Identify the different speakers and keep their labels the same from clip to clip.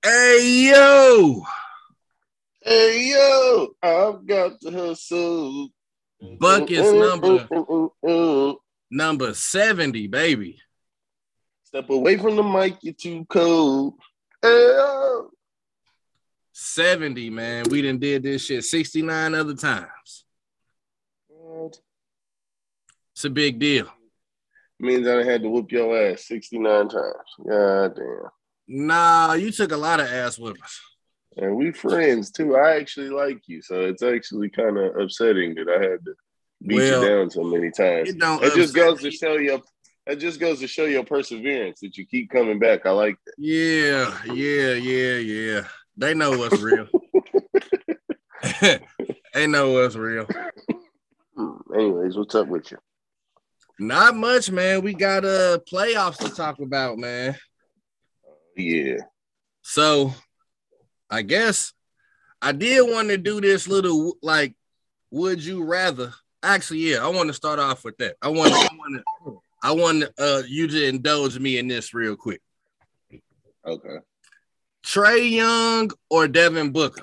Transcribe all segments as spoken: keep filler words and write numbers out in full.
Speaker 1: Hey yo,
Speaker 2: Hey yo, I've got the hustle.
Speaker 1: buckets number number seventy, baby.
Speaker 2: Step away from the mic, you're too cold. Hey yo.
Speaker 1: seventy, man. We done did this shit sixty-nine other times.
Speaker 2: What?
Speaker 1: It's a big deal.
Speaker 2: Means I had to whoop your ass sixty-nine times. God damn.
Speaker 1: Nah, you took a lot of ass whippers.
Speaker 2: And we friends too. I actually like you, so it's actually kind of upsetting that I had to beat
Speaker 1: Well,
Speaker 2: you down so many times.
Speaker 1: It don't
Speaker 2: It just
Speaker 1: upset
Speaker 2: goes
Speaker 1: me.
Speaker 2: to show you. It just goes to show your perseverance that you keep coming back. I like that.
Speaker 1: Yeah, yeah, yeah, yeah. They know what's real. They know what's real.
Speaker 2: Anyways, what's up with you?
Speaker 1: Not much, man. We got uh playoffs to talk about, man.
Speaker 2: Yeah.
Speaker 1: So I guess I did want to do this little like, would you rather? Actually, yeah, I want to start off with that. I want, I want to, I want uh, you to indulge me in this real quick.
Speaker 2: Okay.
Speaker 1: Trae Young or Devin Booker?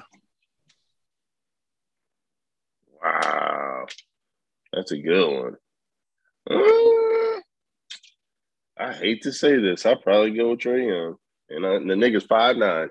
Speaker 2: Wow, that's a good one. Uh, I hate to say this, I'll probably go with Trae Young, and, I, and the nigga's five nine.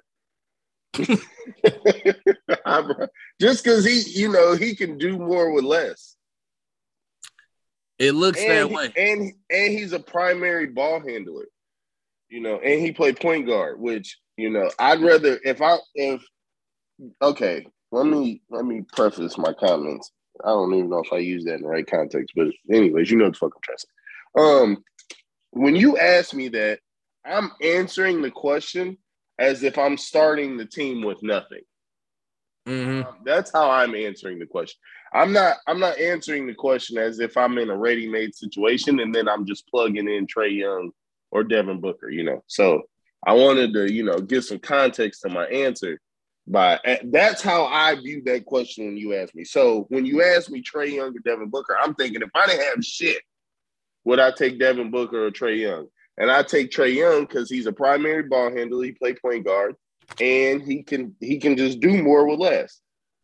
Speaker 2: Just because he, you know, he can do more with less.
Speaker 1: It looks
Speaker 2: and
Speaker 1: that
Speaker 2: he,
Speaker 1: way.
Speaker 2: And and he's a primary ball handler, you know, and he played point guard, which, you know, I'd rather if I if okay, let me let me preface my comments. I don't even know if I use that in the right context, but anyways, you know what the fuck I'm trying to say. Um, when you ask me that, I'm answering the question as if I'm starting the team with nothing.
Speaker 1: Mm-hmm.
Speaker 2: Um, that's how I'm answering the question. I'm not. I'm not answering the question as if I'm in a ready-made situation and then I'm just plugging in Trae Young or Devin Booker. You know. So I wanted to, you know, give some context to my answer. By that's how I view that question when you ask me. So when you ask me Trae Young or Devin Booker, I'm thinking if I didn't have shit, would I take Devin Booker or Trae Young? And I take Trae Young because he's a primary ball handler. He play point guard, and he can he can just do more with less.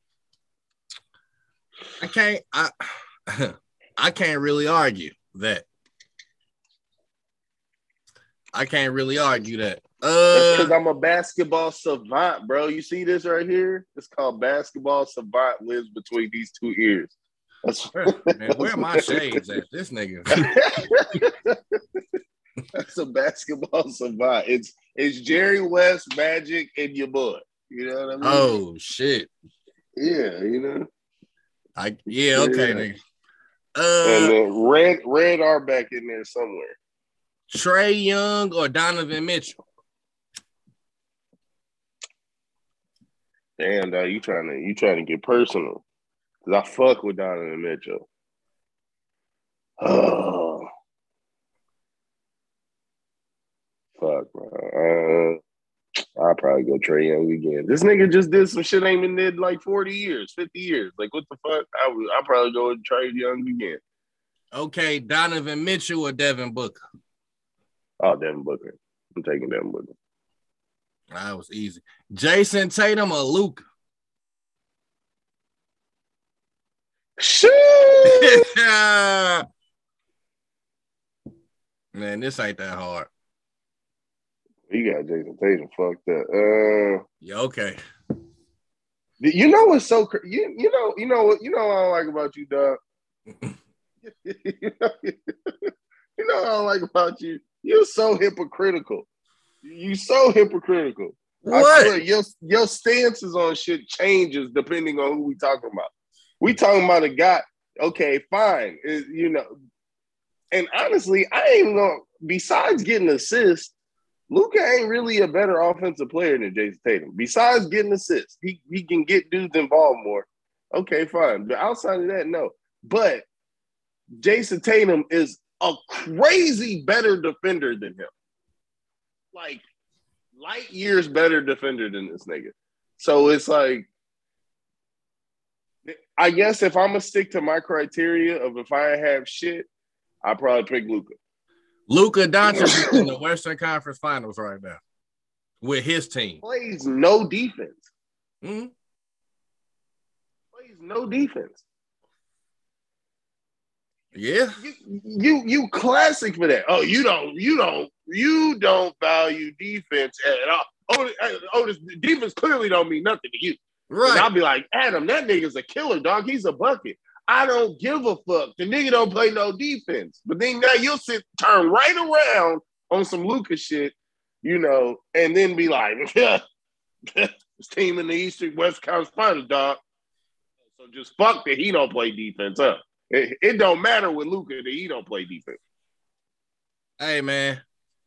Speaker 1: I can't. I I can't really argue that. I can't really argue that. Uh,
Speaker 2: That's because I'm a basketball savant, bro. You see this right here? It's called basketball savant lives between these two ears.
Speaker 1: That's, where, man, where are my shades at? This nigga.
Speaker 2: That's a basketball savant. It's it's Jerry West, Magic, and your boy. You know what I mean?
Speaker 1: Oh shit.
Speaker 2: Yeah, you know.
Speaker 1: I yeah, okay, yeah. Nigga.
Speaker 2: Uh, and then Red Red are back in there somewhere.
Speaker 1: Trae Young or Donovan Mitchell?
Speaker 2: Damn, dog, you trying to you trying to get personal? Cause I fuck with Donovan Mitchell. Oh, fuck, bro. Uh, I'll probably go Trae Young again. This nigga just did some shit I ain't been did in like forty years, fifty years. Like, what the fuck? I would I'll probably go with Trae Young again.
Speaker 1: Okay, Donovan Mitchell or Devin Booker?
Speaker 2: Oh, Devin Booker. I'm taking Devin Booker.
Speaker 1: That was easy. Jason Tatum or Luka?
Speaker 2: Shit.
Speaker 1: Man, this ain't that hard.
Speaker 2: You got Jason Tatum fucked up. Uh,
Speaker 1: yeah, okay.
Speaker 2: You know what's so cr- you you know you know what you know what I don't like about you, dog. you, know, you know what I don't like about you. You're so hypocritical. You so hypocritical.
Speaker 1: What?
Speaker 2: I swear, your your stances on shit changes depending on who we talking about. We talking about a guy. Okay, fine. It, you know, and honestly, I ain't even gonna. Besides getting assists, Luka ain't really a better offensive player than Jason Tatum. Besides getting assists, he he can get dudes involved more. Okay, fine. But outside of that, no. But Jason Tatum is a crazy better defender than him. Like, light years better defender than this nigga. So it's like, I guess if I'm going to stick to my criteria of if I have shit, I probably pick Luka.
Speaker 1: Luka Doncic is in the Western Conference Finals right now. with his team.
Speaker 2: Plays no defense.
Speaker 1: Mm-hmm.
Speaker 2: Plays no defense.
Speaker 1: Yeah.
Speaker 2: You, you you classic for that. Oh, you don't you don't you don't value defense at all. Oh, oh, this defense clearly don't mean nothing to you.
Speaker 1: Right.
Speaker 2: And I'll be like, Adam, that nigga's a killer, dog. He's a bucket. I don't give a fuck. The nigga don't play no defense. But then now you'll sit turn right around on some Lucas shit, you know, and then be like, yeah, this team in the Eastern West Conference Finals, dog. So just fuck that he don't play defense, huh? It, it don't matter with Luka that he don't play defense.
Speaker 1: Hey man,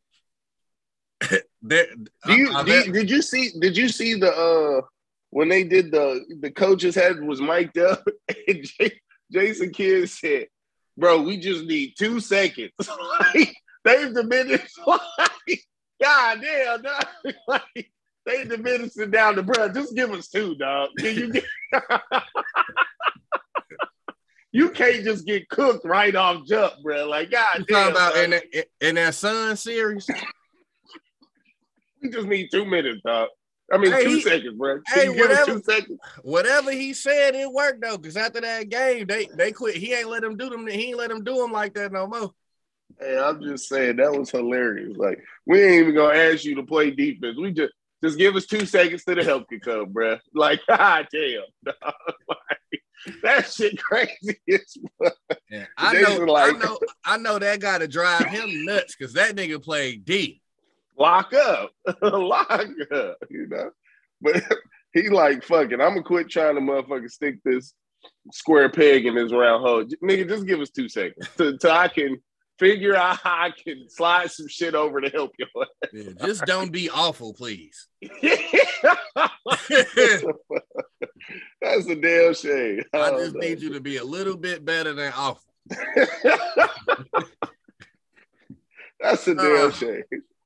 Speaker 1: there,
Speaker 2: do you,
Speaker 1: I, I,
Speaker 2: do you did you see did you see the uh when they did the the coach's head was mic'd up and J, Jason Kidd said, "Bro, we just need two seconds." Like they've diminished. Like, God damn, dog. Like they diminished it down to bro. Just give us two, dog. Can you get? You can't just get cooked right off jump, bro. Like, God
Speaker 1: you
Speaker 2: damn.
Speaker 1: Talking about in that, in that Sun series?
Speaker 2: We just need two minutes, dog. I mean,
Speaker 1: hey,
Speaker 2: two
Speaker 1: he,
Speaker 2: seconds, bro. Can
Speaker 1: hey,
Speaker 2: you give
Speaker 1: whatever,
Speaker 2: us two seconds?
Speaker 1: Whatever he said, it worked, though, because after that game, they they quit. He ain't let him do them. He ain't let him do them like that no more.
Speaker 2: Hey, I'm just saying, that was hilarious. Like, we ain't even going to ask you to play defense. We just, just give us two seconds to the help can come, bro. Like, God damn, dog. Like, that shit crazy as fuck.
Speaker 1: Yeah, I know, like, I know, I know that got to drive him nuts because that nigga played D.
Speaker 2: Lock up, lock up, you know. But he like, fuck it, I'm gonna quit trying to motherfucking stick this square peg in this round hole. Nigga, just give us two seconds till I can figure out how I can slide some shit over to help you.
Speaker 1: Yeah, just don't be awful, please.
Speaker 2: That's a damn shame.
Speaker 1: I just need you to be a little bit better than awful.
Speaker 2: That's a damn uh, shame.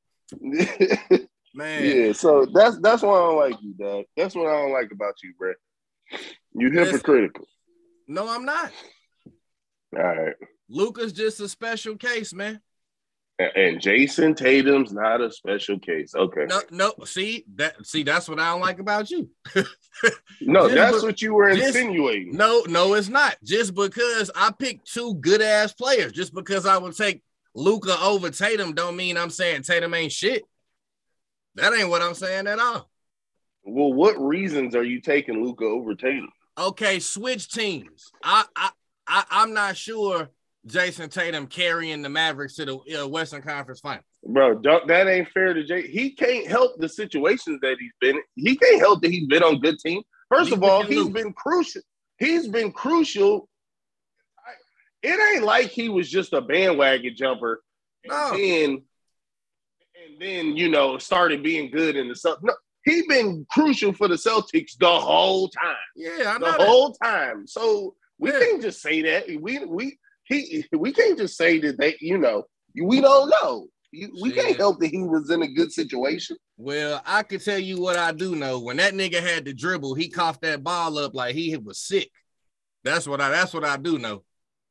Speaker 1: Man.
Speaker 2: Yeah, so that's that's why I don't like you, dog. That's what I don't like about you, bro. You hypocritical.
Speaker 1: No, I'm not.
Speaker 2: All right.
Speaker 1: Luka's just a special case, man.
Speaker 2: And Jason Tatum's not a special case. Okay.
Speaker 1: No, no. See that? See, that's what I don't like about you.
Speaker 2: No, that's be- what you were
Speaker 1: just,
Speaker 2: insinuating.
Speaker 1: No, no, it's not. Just because I picked two good ass players, just because I would take Luka over Tatum, don't mean I'm saying Tatum ain't shit. That ain't what I'm saying at all.
Speaker 2: Well, what reasons are you taking Luka over Tatum?
Speaker 1: Okay, switch teams. I, I, I I'm not sure. Jason Tatum carrying the Mavericks to the uh, Western Conference Finals.
Speaker 2: Bro, that ain't fair to Jay. He can't help the situations that he's been in. He can't help that he's been on good teams. First he's of all, he's been crucial. He's been crucial. It ain't like he was just a bandwagon jumper.
Speaker 1: No.
Speaker 2: And then, and then, you know, started being good in the Celtics. No, he been crucial for the Celtics the whole time.
Speaker 1: Yeah, I know
Speaker 2: The
Speaker 1: that.
Speaker 2: whole time. So we
Speaker 1: yeah.
Speaker 2: can't just say that. We, we, He, we can't just say that they, you know, we don't know. We can't yeah. help that he was in a good situation.
Speaker 1: Well, I can tell you what I do know. When that nigga had to dribble, he coughed that ball up like he was sick. That's what I. That's what I do know.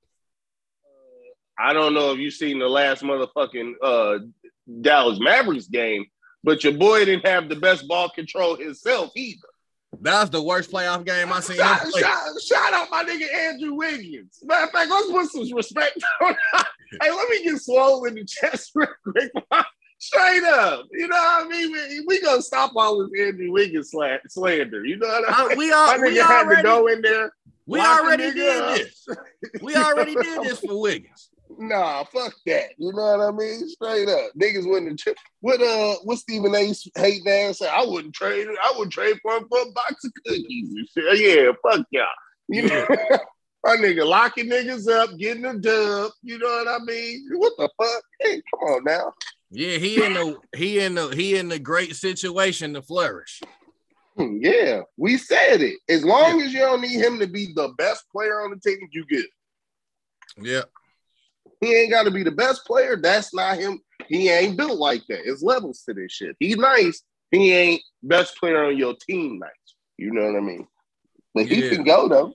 Speaker 2: I don't know if you seen the last motherfucking uh, Dallas Mavericks game, but your boy didn't have the best ball control himself either.
Speaker 1: That was the worst playoff game I seen.
Speaker 2: Shout, shout, shout out my nigga Andrew Wiggins. Matter of fact, let's put some respect on. Hey, let me get swole in the chest real quick. Straight up. You know what I mean? We, we gonna stop all this Andrew Wiggins slander. You know what I mean?
Speaker 1: Uh, we are,
Speaker 2: my nigga
Speaker 1: we
Speaker 2: had
Speaker 1: already,
Speaker 2: to go in there.
Speaker 1: We already did up. this. We already did this for Wiggins.
Speaker 2: Nah, fuck that. You know what I mean? Straight up. Niggas wouldn't trade. What uh what Stephen A hating ass said, I wouldn't trade it. I wouldn't trade for him for a box of cookies and shit. Yeah, fuck y'all. You know, my nigga locking niggas up, getting a dub. You know what I mean? What the fuck? Hey, come on now.
Speaker 1: Yeah, he in the he in the he in the great situation to flourish.
Speaker 2: Yeah, we said it. As long yeah. as you don't need him to be the best player on the team, you good.
Speaker 1: Yeah.
Speaker 2: He ain't got to be the best player. That's not him. He ain't built like that. It's levels to this shit. He's nice. He ain't best player on your team nice. You know what I mean? But he yeah. can go, though.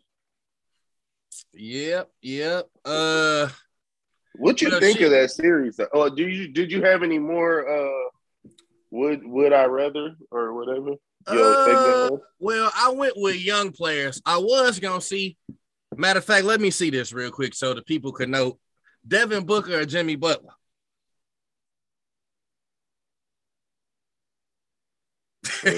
Speaker 1: Yep, yep. Uh,
Speaker 2: what you think shit. of that series? Oh, do you did you have any more uh, Would would I rather or whatever? Your
Speaker 1: Uh,
Speaker 2: segment.
Speaker 1: well, I went with young players. I was gonna see. Matter of fact, let me see this real quick so the people can know. Devin Booker or Jimmy Butler? Uh,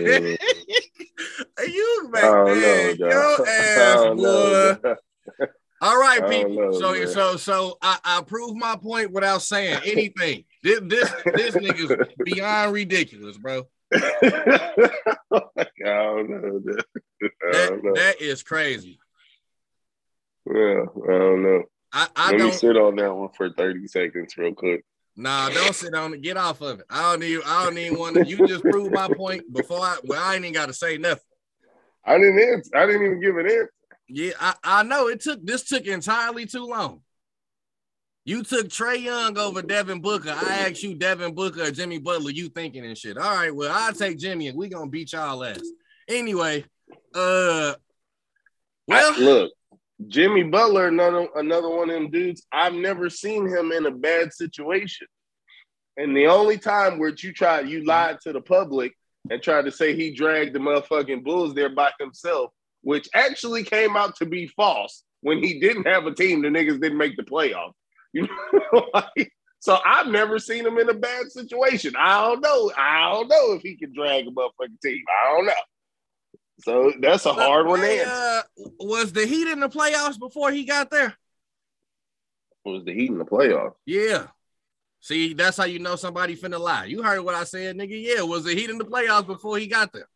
Speaker 1: you man, your ass, boy. All right, people. Know, so, man. so, so I, I prove my point without saying anything. This, this, this nigga's beyond ridiculous, bro. I don't know. That, I don't know. That is crazy.
Speaker 2: Yeah, I don't know.
Speaker 1: I, I
Speaker 2: Let
Speaker 1: don't,
Speaker 2: me sit on that one for thirty seconds, real quick.
Speaker 1: Nah, don't sit on it. Get off of it. I don't even. I don't even want to. You just proved my point before I. Well, I ain't even got to say nothing.
Speaker 2: I didn't answer. I didn't even give an answer.
Speaker 1: Yeah, I, I know it took. This took entirely too long. You took Trae Young over Devin Booker. I asked you Devin Booker or Jimmy Butler. You thinking and shit. All right, well, I'll take Jimmy and we gonna beat y'all ass. Anyway, uh, well,
Speaker 2: I, look, Jimmy Butler, another another one of them dudes. I've never seen him in a bad situation. And the only time where you tried, you lied to the public and tried to say he dragged the motherfucking Bulls there by himself, which actually came out to be false. When he didn't have a team, the niggas didn't make the playoffs. You know, like, so I've never seen him in a bad situation. I don't know. I don't know if he can drag a motherfucking team. I don't know. So that's a hard one to answer.
Speaker 1: Uh, was the Heat in the playoffs before he got there?
Speaker 2: Was the Heat in the playoffs?
Speaker 1: Yeah. See, that's how you know somebody finna lie. You heard what I said, nigga. Yeah, was the Heat in the playoffs before he got there?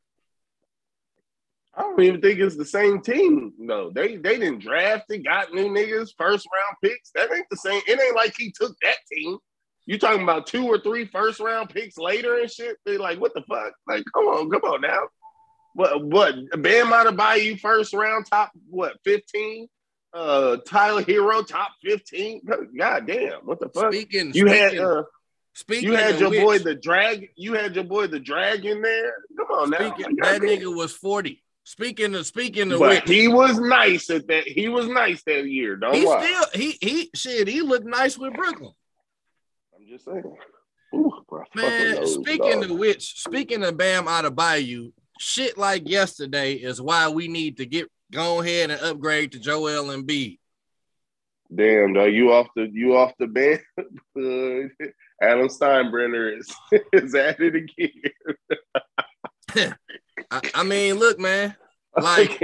Speaker 2: I don't even think it's the same team. No, they they didn't draft it, got new niggas, first round picks. That ain't the same. It ain't like he took that team. You talking about two or three first round picks later and shit? They like, what the fuck? Like, come on, come on now. What what Bam Adebayo first round top what fifteen? Uh Tyler Hero top fifteen. God damn, what the fuck?
Speaker 1: Speaking,
Speaker 2: you
Speaker 1: speaking,
Speaker 2: had uh
Speaker 1: speaking
Speaker 2: you had your
Speaker 1: which,
Speaker 2: boy the drag, you had your boy the drag in there. Come on now.
Speaker 1: Speaking, that nigga was forty. Speaking of speaking of
Speaker 2: but
Speaker 1: which,
Speaker 2: he was nice at that. He was nice that year. Don't
Speaker 1: he
Speaker 2: lie.
Speaker 1: still he he shit. He looked nice with Brooklyn.
Speaker 2: I'm just saying. Ooh,
Speaker 1: man,
Speaker 2: nose,
Speaker 1: speaking
Speaker 2: dog.
Speaker 1: of which, speaking of Bam Adebayo, shit like yesterday is why we need to get go ahead and upgrade to Joel Embiid.
Speaker 2: Damn, though, you off the you off the bench. Adam Steinbrenner is is at it again.
Speaker 1: I, I mean, look, man. Like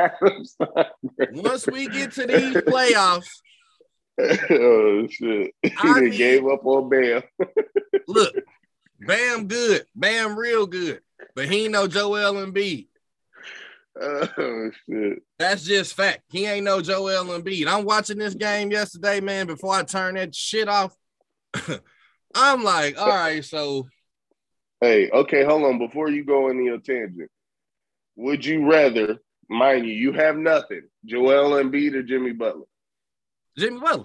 Speaker 1: once we get to these playoffs,
Speaker 2: oh shit! He I mean, gave up on Bam.
Speaker 1: Look, Bam good, Bam real good, but he ain't no Joel Embiid.
Speaker 2: Oh shit!
Speaker 1: That's just fact. He ain't no Joel Embiid. I'm watching this game yesterday, man. Before I turn that shit off, I'm like, all right, so.
Speaker 2: Hey, okay, hold on. Before you go into your tangent, would you rather, mind you, you have nothing, Joel Embiid or Jimmy Butler?
Speaker 1: Jimmy Butler.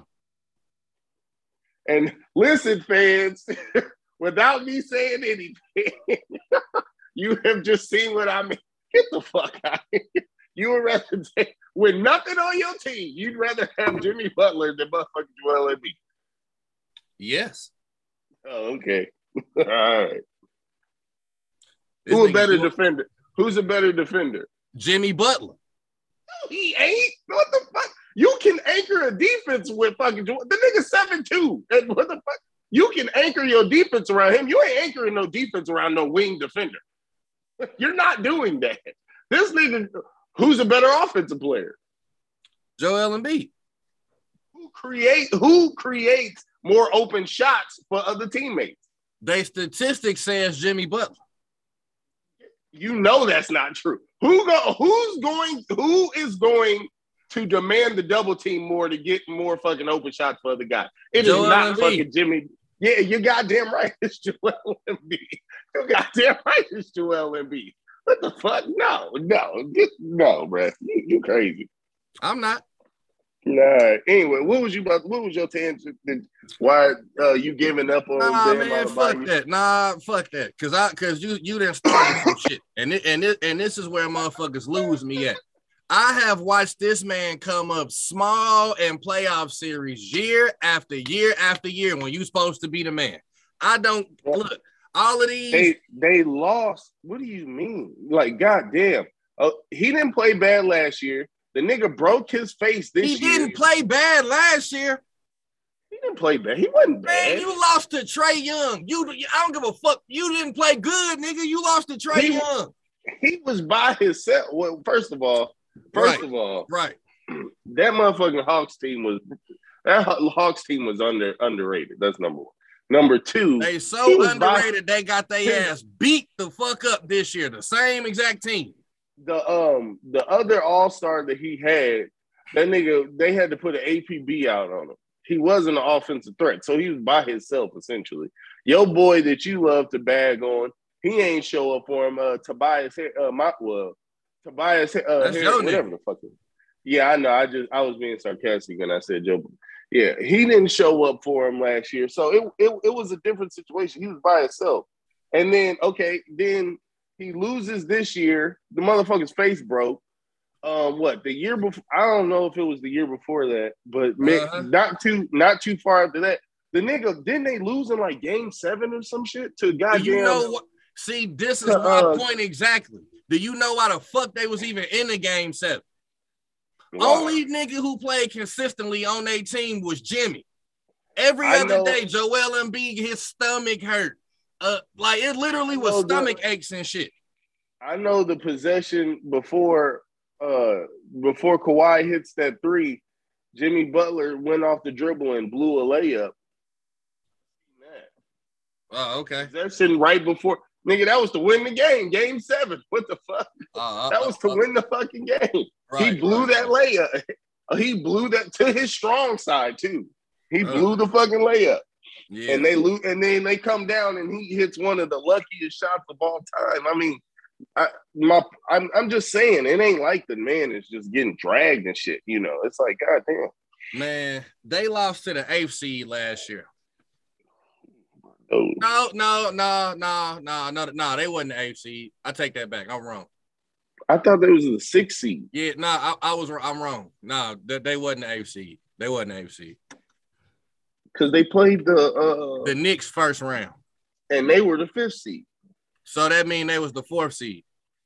Speaker 2: And listen, fans, without me saying anything, you have just seen what I mean. Get the fuck out of here. You would rather take, with nothing on your team, you'd rather have Jimmy Butler than motherfucking Joel Embiid.
Speaker 1: Yes.
Speaker 2: Oh, okay. All right. Who a better defender? Who's a better defender?
Speaker 1: Jimmy Butler.
Speaker 2: No, he ain't. What the fuck? You can anchor a defense with fucking the nigga seven two. And what the fuck? You can anchor your defense around him. You ain't anchoring no defense around no wing defender. You're not doing that. This nigga, who's a better offensive player?
Speaker 1: Joel Embiid.
Speaker 2: Who create? Who creates more open shots for other teammates?
Speaker 1: They statistics says Jimmy Butler.
Speaker 2: You know that's not true. Who go? Who's going? Who is going to demand the double team more to get more fucking open shots for the guy? It Joel is not Embiid. Fucking Jimmy. Yeah, you goddamn right. It's Joel Embiid. You goddamn right. It's Joel Embiid. What the fuck? No, no, just, no, bro. You, you crazy.
Speaker 1: I'm not.
Speaker 2: Nah. Anyway, what was you about? What was your tangent? Why uh, you giving up on?
Speaker 1: Nah, man, fuck that. Nah, fuck that. Cause I, cause you, you didn't start some shit, and it, and it, and this is where motherfuckers lose me at. I have watched this man come up small in playoff series year after year after year when you supposed to be the man. I don't look. All of these.
Speaker 2: They they lost. What do you mean? Like, goddamn. Uh, he didn't play bad last year. The nigga broke his face this
Speaker 1: he
Speaker 2: year. He
Speaker 1: didn't play bad last year.
Speaker 2: He didn't play bad. He wasn't bad.
Speaker 1: Man, you lost to Trae Young. You, I don't give a fuck. You didn't play good, nigga. You lost to Trae
Speaker 2: he,
Speaker 1: Young.
Speaker 2: He was by himself. Well, first of all, first
Speaker 1: right.
Speaker 2: of all,
Speaker 1: right.
Speaker 2: That motherfucking Hawks team was that Hawks team was under underrated. That's number one. Number two,
Speaker 1: they so underrated.
Speaker 2: By,
Speaker 1: they got their ass beat the fuck up this year. The same exact team.
Speaker 2: The um the other All Star that he had, that nigga, they had to put an A P B out on him. He wasn't an offensive threat, so he was by himself essentially. Your boy that you love to bag on, he ain't show up for him. Uh, Tobias, uh, my well, Tobias, uh,
Speaker 1: That's
Speaker 2: Harris,
Speaker 1: your
Speaker 2: whatever
Speaker 1: nigga.
Speaker 2: the fuck. Yeah, I know. I just I was being sarcastic when I said Joe. Yeah, he didn't show up for him last year, so it, it it was a different situation. He was by himself, and then okay, then he loses this year. The motherfucker's face broke. Um, what the year before? I don't know if it was the year before that, but uh-huh. not too not too far after that. The nigga didn't they lose in like game seven or some shit to goddamn.
Speaker 1: You know what? See, this is
Speaker 2: to,
Speaker 1: my uh, point exactly. Do you know why the fuck they was even in the game seven? Wow. Only nigga who played consistently on their team was Jimmy. Every I other know, day, Joel Embiid, his stomach hurt. Uh, like it literally was stomach the, aches and shit.
Speaker 2: I know the possession before uh before Kawhi hits that three, Jimmy Butler went off the dribble and blew a layup.
Speaker 1: Oh, okay.
Speaker 2: Possession right before nigga, that was to win the game, game seven. What the fuck? Uh, that was to uh, win the fucking game. Right, he blew right. that layup. He blew that to his strong side too. He uh, blew the fucking layup. Yeah. And they lose, and then they come down and he hits one of the luckiest shots of all time. I mean, I my I'm I'm just saying it ain't like the man is just getting dragged and shit. You know, it's like goddamn.
Speaker 1: Man, they lost to the eighth seed last year.
Speaker 2: Oh.
Speaker 1: No, no, no, no, no, no, no. They wasn't the eighth seed. I take that back. I'm wrong.
Speaker 2: I thought they was the sixth seed.
Speaker 1: Yeah, no, I, I was. I'm wrong. No, they, they wasn't the eighth seed. They wasn't the eighth seed.
Speaker 2: Because they played the uh,
Speaker 1: the Knicks first round,
Speaker 2: and they were the fifth seed.
Speaker 1: So that means they was the fourth seed.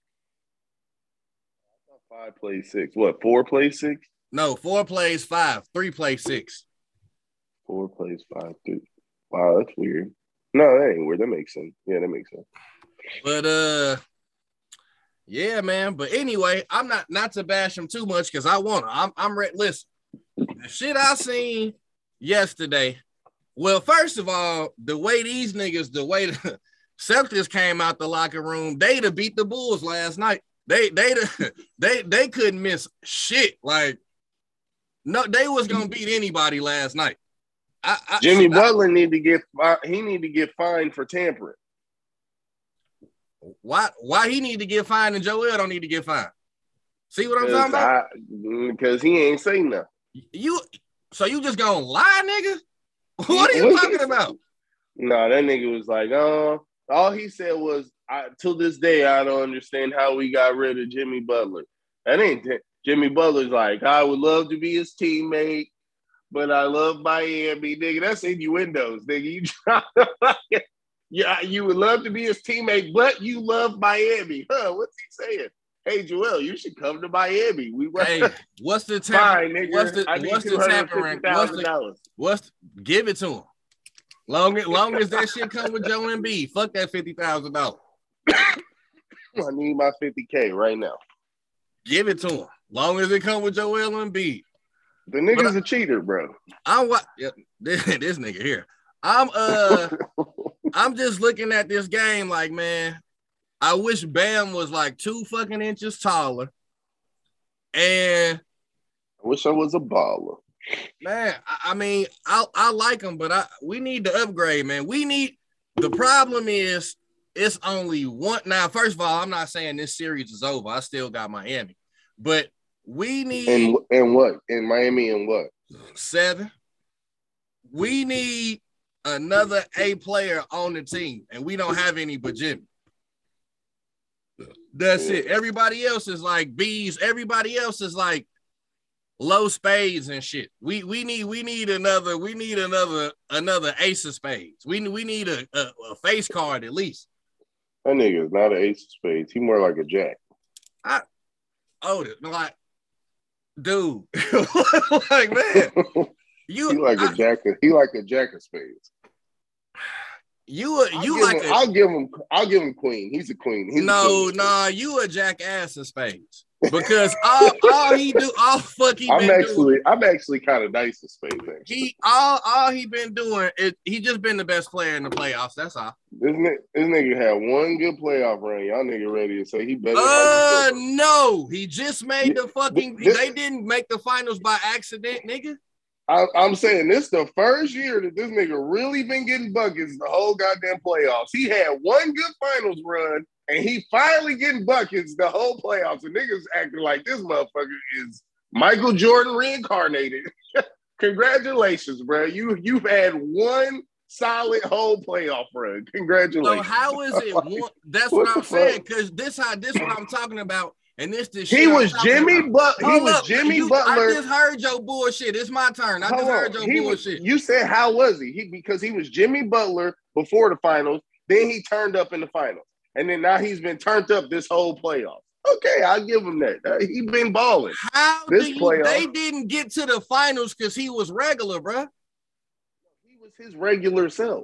Speaker 2: Five plays six. What? Four plays six?
Speaker 1: No, four plays five. Three plays six.
Speaker 2: Four plays five. Three. Wow, that's weird. No, that ain't weird. That makes sense. Yeah, that makes sense.
Speaker 1: But uh, yeah, man. But anyway, I'm not not to bash him too much because I want to. I'm I'm ready. Listen, the shit I seen yesterday. Well, first of all, the way these niggas, the way the Celtics came out the locker room, they'd have beat the Bulls last night. They they they they couldn't miss shit. Like no, they was gonna beat anybody last night. I, I,
Speaker 2: Jimmy
Speaker 1: I,
Speaker 2: Butler need to get he need to get fined for tampering.
Speaker 1: Why why he need to get fined and Joel don't need to get fined? See what I'm talking about?
Speaker 2: Because he ain't saying nothing.
Speaker 1: You so you just gonna lie, nigga? What are you talking about?
Speaker 2: No, that nigga was like, uh, all he said was, I, till this day, I don't understand how we got rid of Jimmy Butler. That ain't Jimmy Butler's like, I would love to be his teammate, but I love Miami, nigga. That's innuendos, nigga. You try to, yeah, you would love to be his teammate, but you love Miami. Huh? What's he saying? Hey, Joel, you should come to Miami. We
Speaker 1: hey, what's the
Speaker 2: fine, nigga.
Speaker 1: What's the what's the tampering? What's the what's give it to him? Long as long as that shit come with Joe Embiid, fuck that fifty thousand dollars.
Speaker 2: I need my fifty K right now.
Speaker 1: Give it to him. Long as it come with Joel Embiid.
Speaker 2: The nigga's I, a cheater, bro.
Speaker 1: I'm what yeah, this, this nigga here. I'm uh I'm just looking at this game like, man, I wish Bam was like two fucking inches taller. And
Speaker 2: I wish I was a baller.
Speaker 1: Man, I, I mean, I I like him, but I we need to upgrade, man. We need the problem is it's only one. Now, first of all, I'm not saying this series is over. I still got Miami, but we need
Speaker 2: and and what in Miami and what
Speaker 1: seven. We need another A player on the team, and we don't have any but Jimmy. That's yeah. it. Everybody else is like B's. Everybody else is like low spades and shit. We we need we need another we need another another ace of spades. We we need a, a, a face card at least.
Speaker 2: That nigga is not an ace of spades. He more like a jack.
Speaker 1: I oh like dude, like man, you
Speaker 2: he like
Speaker 1: I,
Speaker 2: a jack. Of, he like a jack of spades.
Speaker 1: You a, you
Speaker 2: I'll
Speaker 1: like
Speaker 2: him,
Speaker 1: a,
Speaker 2: I'll give him I'll give him queen. He's a queen. He's
Speaker 1: no,
Speaker 2: a queen.
Speaker 1: nah, you a jackass of spades. Because all, all he do, all fuck he
Speaker 2: I'm
Speaker 1: been
Speaker 2: actually
Speaker 1: doing,
Speaker 2: I'm actually kind of nice with spades. Actually.
Speaker 1: He all all he been doing is he just been the best player in the playoffs. That's all.
Speaker 2: This nigga, this nigga had one good playoff run. Y'all nigga ready to say he better than
Speaker 1: Uh
Speaker 2: Michael Jordan.
Speaker 1: no, he just made the fucking
Speaker 2: This,
Speaker 1: they didn't make the finals by accident, nigga.
Speaker 2: I, I'm saying this the first year that this nigga really been getting buckets the whole goddamn playoffs. He had one good finals run, and he finally getting buckets the whole playoffs. And niggas acting like this motherfucker is Michael Jordan reincarnated. Congratulations, bro. You you've had one solid whole playoff run. Congratulations.
Speaker 1: So how is it one? That's what, what I'm saying. Because this how this what I'm talking about. And this this
Speaker 2: he
Speaker 1: shit
Speaker 2: was Jimmy but he was
Speaker 1: up.
Speaker 2: Jimmy
Speaker 1: you,
Speaker 2: Butler.
Speaker 1: I just heard your bullshit. It's my turn. I
Speaker 2: Hold
Speaker 1: just
Speaker 2: on.
Speaker 1: heard your
Speaker 2: he
Speaker 1: bullshit.
Speaker 2: Was, you said how was he? He because he was Jimmy Butler before the finals. Then he turned up in the finals, and then now he's been turned up this whole playoff. Okay, I'll give him that. Uh, he been balling.
Speaker 1: How
Speaker 2: this
Speaker 1: do you?
Speaker 2: Playoff.
Speaker 1: They didn't get to the finals because he was regular, bro.
Speaker 2: He was his regular self.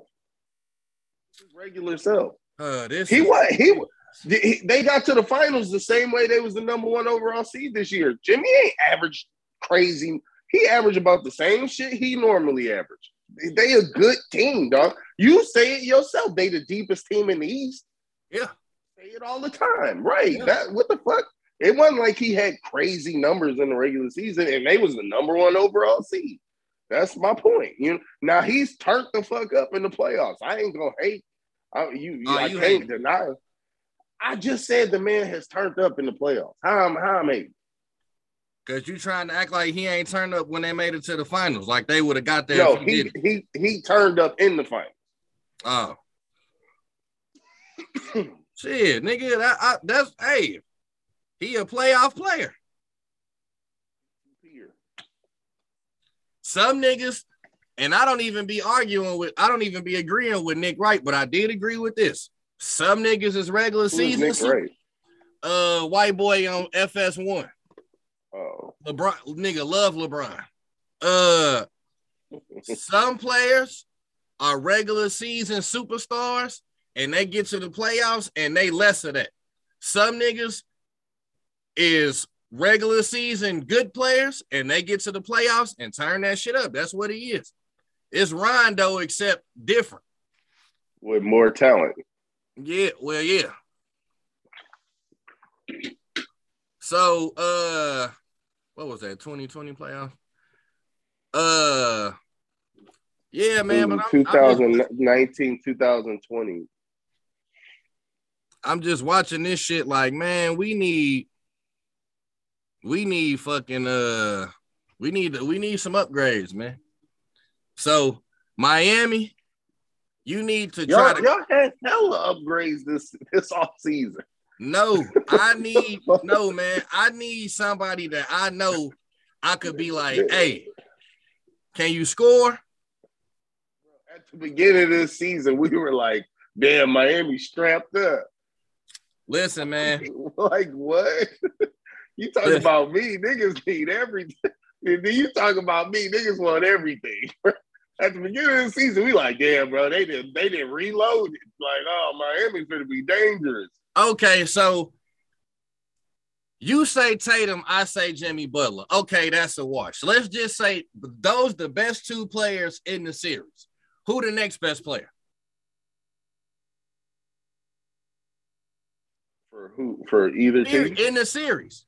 Speaker 2: His regular self.
Speaker 1: Uh, this
Speaker 2: he
Speaker 1: is-
Speaker 2: was he was. They got to the finals the same way they was the number one overall seed this year. Jimmy ain't averaged crazy. He averaged about the same shit he normally averaged. They a good team, dog. You say it yourself. They the deepest team in the East.
Speaker 1: Yeah.
Speaker 2: Say it all the time. Right.
Speaker 1: Yeah.
Speaker 2: That what the fuck? It wasn't like he had crazy numbers in the regular season and they was the number one overall seed. That's my point. You know, now he's turned the fuck up in the playoffs. I ain't gonna hate. I, you,
Speaker 1: Oh,
Speaker 2: I
Speaker 1: you
Speaker 2: can't
Speaker 1: hate.
Speaker 2: deny it. I just said the man has turned up in the playoffs. How am how am I?
Speaker 1: Because you trying to act like he ain't turned up when they made it to the finals, like they would have got there.
Speaker 2: No,
Speaker 1: if he,
Speaker 2: he he he turned up in the finals.
Speaker 1: Oh, shit, nigga, that, I, that's hey, he a playoff player.
Speaker 2: Here.
Speaker 1: Some niggas, and I don't even be arguing with, I don't even be agreeing with Nick Wright, but I did agree with this. Some niggas is regular
Speaker 2: Who is
Speaker 1: season.
Speaker 2: Nick Wright?
Speaker 1: Uh, white boy on F S one.
Speaker 2: Oh,
Speaker 1: LeBron, nigga, love LeBron. Uh, some players are regular season superstars, and they get to the playoffs, and they less of that. Some niggas is regular season good players, and they get to the playoffs and turn that shit up. That's what he is. It's Rondo, except different.
Speaker 2: with more talent.
Speaker 1: Yeah, well, yeah. So, uh, what was that? twenty twenty playoff? Uh, yeah, man. But I'm,
Speaker 2: twenty nineteen, twenty twenty.
Speaker 1: I'm just watching this shit. Like, man, we need, we need fucking, uh, we need, we need some upgrades, man. So, Miami, you need to try
Speaker 2: y'all,
Speaker 1: to.
Speaker 2: Y'all had hella upgrades this this off season.
Speaker 1: No, I need no man. I need somebody that I know I could be like, hey, can you score?
Speaker 2: At the beginning of this season, we were like, damn, Miami strapped up.
Speaker 1: Listen, man.
Speaker 2: Like, what? You talking
Speaker 1: Listen.
Speaker 2: about me? Niggas need everything. You talking about me? Niggas want everything. At the beginning of the season, we like, damn, bro, they didn't they didn't reload it. Like, oh, Miami's gonna be dangerous.
Speaker 1: Okay, so you say Tatum, I say Jimmy Butler. Okay, that's a wash. Let's just say those the best two players in the series. Who the next best player?
Speaker 2: For who? For either team?
Speaker 1: In the series.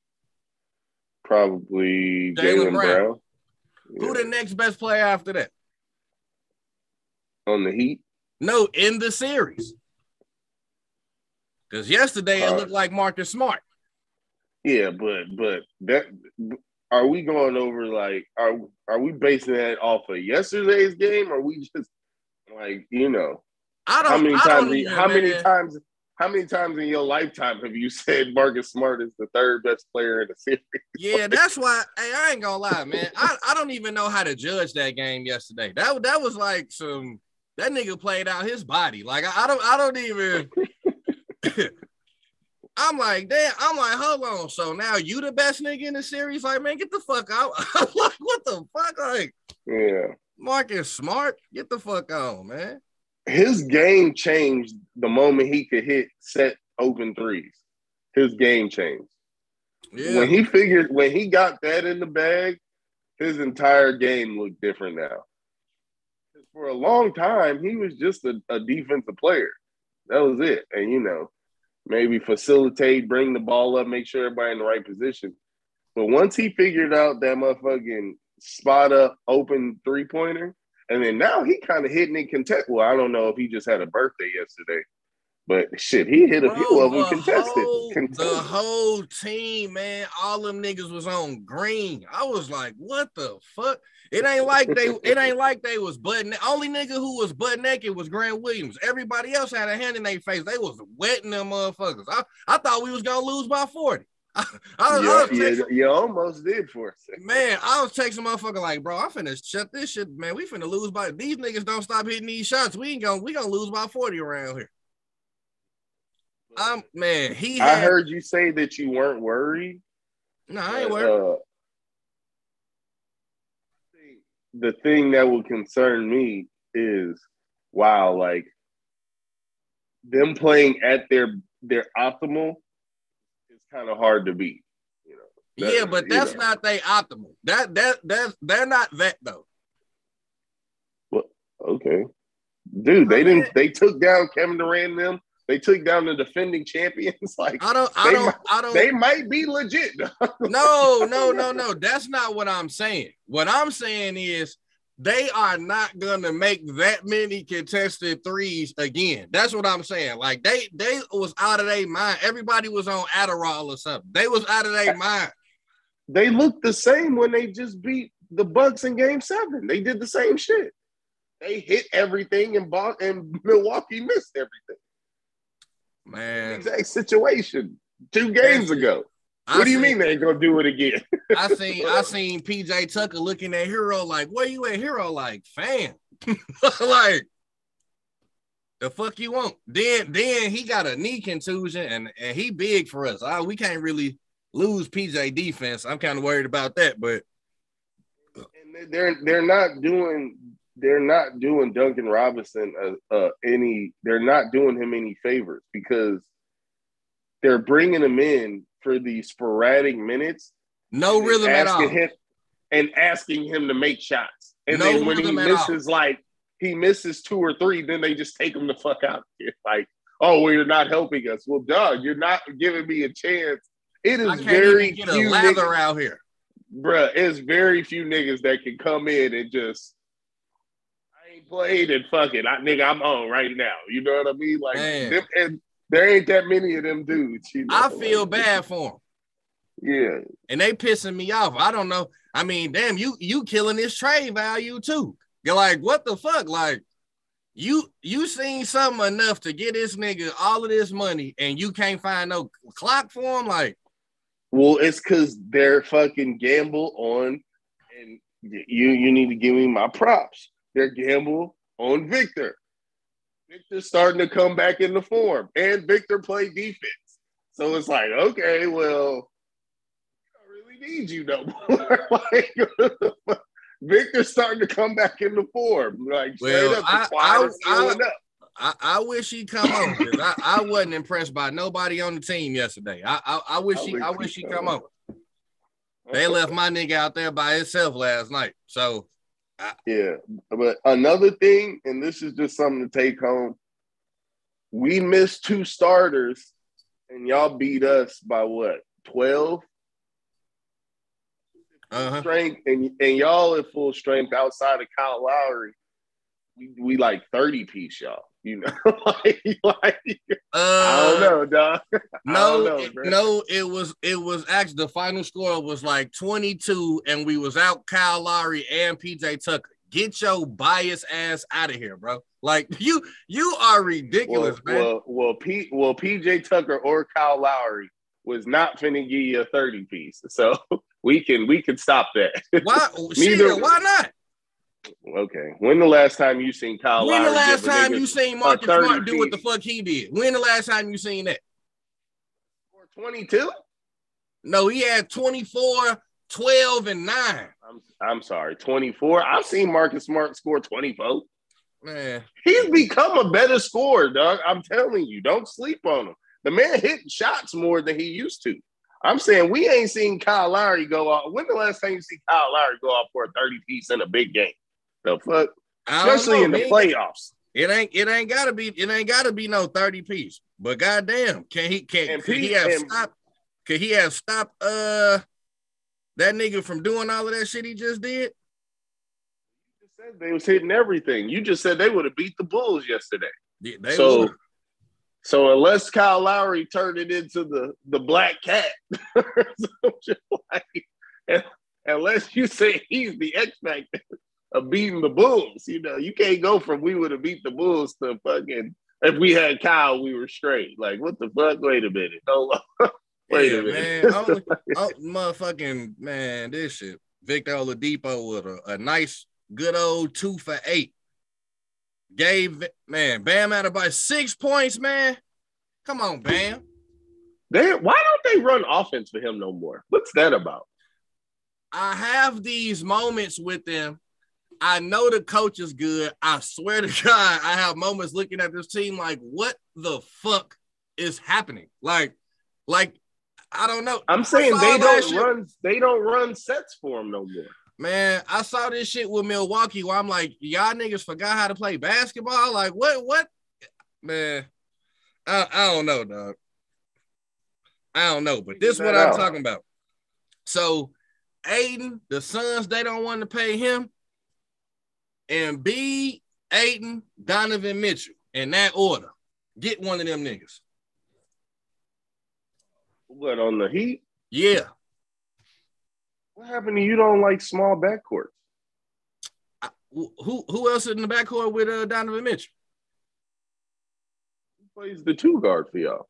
Speaker 2: Probably
Speaker 1: Jaylen
Speaker 2: Jaylen
Speaker 1: Brown.
Speaker 2: Brown.
Speaker 1: Who
Speaker 2: Yeah.
Speaker 1: the next best player after that?
Speaker 2: On the Heat?
Speaker 1: No, in the series. Because yesterday it
Speaker 2: Uh,
Speaker 1: looked like Marcus Smart.
Speaker 2: Yeah, but but that are we going over like are are we basing that off of yesterday's game? Or are we just like, you know,
Speaker 1: I don't.
Speaker 2: how many
Speaker 1: I
Speaker 2: times
Speaker 1: don't
Speaker 2: he,
Speaker 1: even,
Speaker 2: how many
Speaker 1: man.
Speaker 2: times how many times in your lifetime have you said Marcus Smart is the third best player in the series?
Speaker 1: Yeah, that's why. Hey, I ain't gonna lie, man. I, I don't even know how to judge that game yesterday. That that was like some that nigga played out his body. Like I, I don't I don't even. I'm like, damn. I'm like, hold on. So now you the best nigga in the series? Like, man, get the fuck out. I'm like, what the fuck? Like,
Speaker 2: yeah,
Speaker 1: Marcus Smart, get the fuck on, man.
Speaker 2: His game changed the moment he could hit set open threes. His game changed. Yeah. When he figured, when he got that in the bag, his entire game looked different now. For a long time, he was just a, a defensive player. That was it. And, you know, maybe facilitate, bring the ball up, make sure everybody in the right position. But once he figured out that motherfucking spot up open three-pointer, and then now he kind of hitting in contest. Well, I don't know if he just had a birthday yesterday, but shit, he hit a Bro, few of them contested.
Speaker 1: Whole,
Speaker 2: contested.
Speaker 1: The whole team, man, all them niggas was on green. I was like, what the fuck? It ain't like they it ain't like they was butt naked. Only nigga who was butt naked was Grant Williams. Everybody else had a hand in their face. They was wetting them motherfuckers. I, I thought we was gonna lose by forty. I, I,
Speaker 2: yeah,
Speaker 1: I was
Speaker 2: yeah,
Speaker 1: texting,
Speaker 2: you almost did for a second.
Speaker 1: Man, I was texting motherfucker like, bro, I'm finna shut this shit, man. We finna lose by these niggas don't stop hitting these shots. We ain't gonna we gonna lose by forty around here. Um, man, he. Had,
Speaker 2: I heard you say that you weren't worried.
Speaker 1: No, I ain't worried. Uh,
Speaker 2: the thing that would concern me is, wow, like them playing at their their optimal is kind of hard to beat. You know.
Speaker 1: That, yeah, but that's know. not their optimal. That that that they're not that though.
Speaker 2: Well, okay, dude, they didn't. They took down Kevin Durant and them. They took down the defending champions. Like
Speaker 1: I don't, I don't,
Speaker 2: might,
Speaker 1: I don't.
Speaker 2: They might be legit.
Speaker 1: no, no, no, no. That's not what I'm saying. What I'm saying is they are not gonna make that many contested threes again. That's what I'm saying. Like they, they was out of their mind. Everybody was on Adderall or something. They was out of their mind.
Speaker 2: They looked the same when they just beat the Bucks in Game Seven. They did the same shit. They hit everything, and and Milwaukee missed everything.
Speaker 1: Man,
Speaker 2: exact situation two games Man, ago. What I do you seen, mean they ain't gonna do it again?
Speaker 1: I seen I seen P J Tucker looking at Hero like, where you at, Hero? Like, fam, like the fuck you want? Then then he got a knee contusion and, and he big for us. Uh, we can't really lose P J defense. I'm kind of worried about that, but
Speaker 2: and they're they're not doing. They're not doing Duncan Robinson uh, uh, any. They're not doing him any favors because they're bringing him in for these sporadic minutes.
Speaker 1: No rhythm at all.
Speaker 2: Him, and asking him to make shots. And no then when he misses, like he misses two or three, then they just take him the fuck out. It's like, oh, well, you're not helping us. Well, Doug, you're not giving me a chance. It is
Speaker 1: I can't
Speaker 2: very
Speaker 1: even get a lather
Speaker 2: niggas,
Speaker 1: out here,
Speaker 2: bruh. It's very few niggas that can come in and just. Played and fuck it, I nigga, I'm on right now. You know what I mean? Like, them, and there ain't that many of them dudes. You know?
Speaker 1: I feel like, bad for them.
Speaker 2: Yeah,
Speaker 1: and they pissing me off. I don't know. I mean, damn, you you killing this trade value too. You're like, what the fuck? Like, you you seen something enough to get this nigga all of this money, and you can't find no clock for him. Like,
Speaker 2: well, it's because they're fucking gamble on, and you you need to give me my props. Their gamble on Victor. Victor's starting to come back into form, and Victor played defense. So it's like, okay, well, I don't really need you no more. Like, Victor's starting to come back into form. Like,
Speaker 1: well,
Speaker 2: straight up,
Speaker 1: I, I, I,
Speaker 2: up.
Speaker 1: I, I wish he'd come on because I, I wasn't impressed by nobody on the team yesterday. I I, I wish I he I wish he'd come on. They left my nigga out there by himself last night. So.
Speaker 2: Yeah, but another thing, and this is just something to take home, we missed two starters, and y'all beat us by what, twelve?
Speaker 1: Uh-huh.
Speaker 2: Strength, and, and y'all at full strength outside of Kyle Lowry, we, we like thirty piece, y'all. You know, like, like uh, I don't know, dog.
Speaker 1: No,
Speaker 2: know,
Speaker 1: it, no, it was it was actually the final score was like twenty-two, and we was out Kyle Lowry and P J Tucker. get your bias ass out of here, bro. Like you, you are ridiculous,
Speaker 2: well,
Speaker 1: man.
Speaker 2: Well, well, P, well, P J Tucker or Kyle Lowry was not finna give you a thirty piece, so we can we can stop that.
Speaker 1: Why?
Speaker 2: Neither.
Speaker 1: Shit, why not?
Speaker 2: Okay. When the last time you seen Kyle
Speaker 1: When
Speaker 2: Lowry?
Speaker 1: the last time you seen Marcus Smart do what the
Speaker 2: piece?
Speaker 1: fuck he did? When the last time you seen that?
Speaker 2: twenty-two?
Speaker 1: No, he had twenty-four, twelve, and nine.
Speaker 2: I'm I'm sorry, twenty-four. I've seen Marcus Smart score twenty-four.
Speaker 1: Man,
Speaker 2: he's become a better scorer, dog. I'm telling you, don't sleep on him. The man hit shots more than he used to. I'm saying we ain't seen Kyle Lowry go off. When the last time you see Kyle Lowry go off for a thirty piece in a big game? The fuck, especially know, in the man. playoffs.
Speaker 1: It ain't it ain't gotta be it ain't gotta be no thirty piece. But goddamn, can he can could he have and, stopped? Could he have stopped uh that nigga from doing all of that shit he just did?
Speaker 2: You just said they was hitting everything. You just said they would have beat the Bulls yesterday.
Speaker 1: Yeah, they
Speaker 2: so.
Speaker 1: Would've.
Speaker 2: So unless Kyle Lowry turned it into the, the black cat, like, unless you say he's the X factor of beating the Bulls, you know, you can't go from we would have beat the Bulls to fucking if we had Kyle, we were straight. Like what the fuck? Wait a minute. No, wait
Speaker 1: yeah,
Speaker 2: a minute.
Speaker 1: Man, only, oh, motherfucking man, this shit. Victor Oladipo with a, a nice, good old two for eight. Gave man Bam out about six points, man. Come on, Bam.
Speaker 2: They why don't they run offense for him no more? What's that about?
Speaker 1: I have these moments with them. I know the coach is good. I swear to God, I have moments looking at this team like, what the fuck is happening? Like, like I don't know.
Speaker 2: I'm saying they don't run. They don't run sets for him no more.
Speaker 1: Man, I saw this shit with Milwaukee where I'm like, y'all niggas forgot how to play basketball? Like, what, what? Man, I, I don't know, dog. I don't know, but this is what I'm out. talking about. So, Aiden, the Suns, they don't want to pay him. And B, Aiden, Donovan Mitchell, in that order. Get one of them niggas.
Speaker 2: What, on the Heat?
Speaker 1: Yeah.
Speaker 2: What happened to you don't like small backcourts?
Speaker 1: I, who who else is in the backcourt with uh, Donovan Mitchell?
Speaker 2: Who plays the two guard for y'all?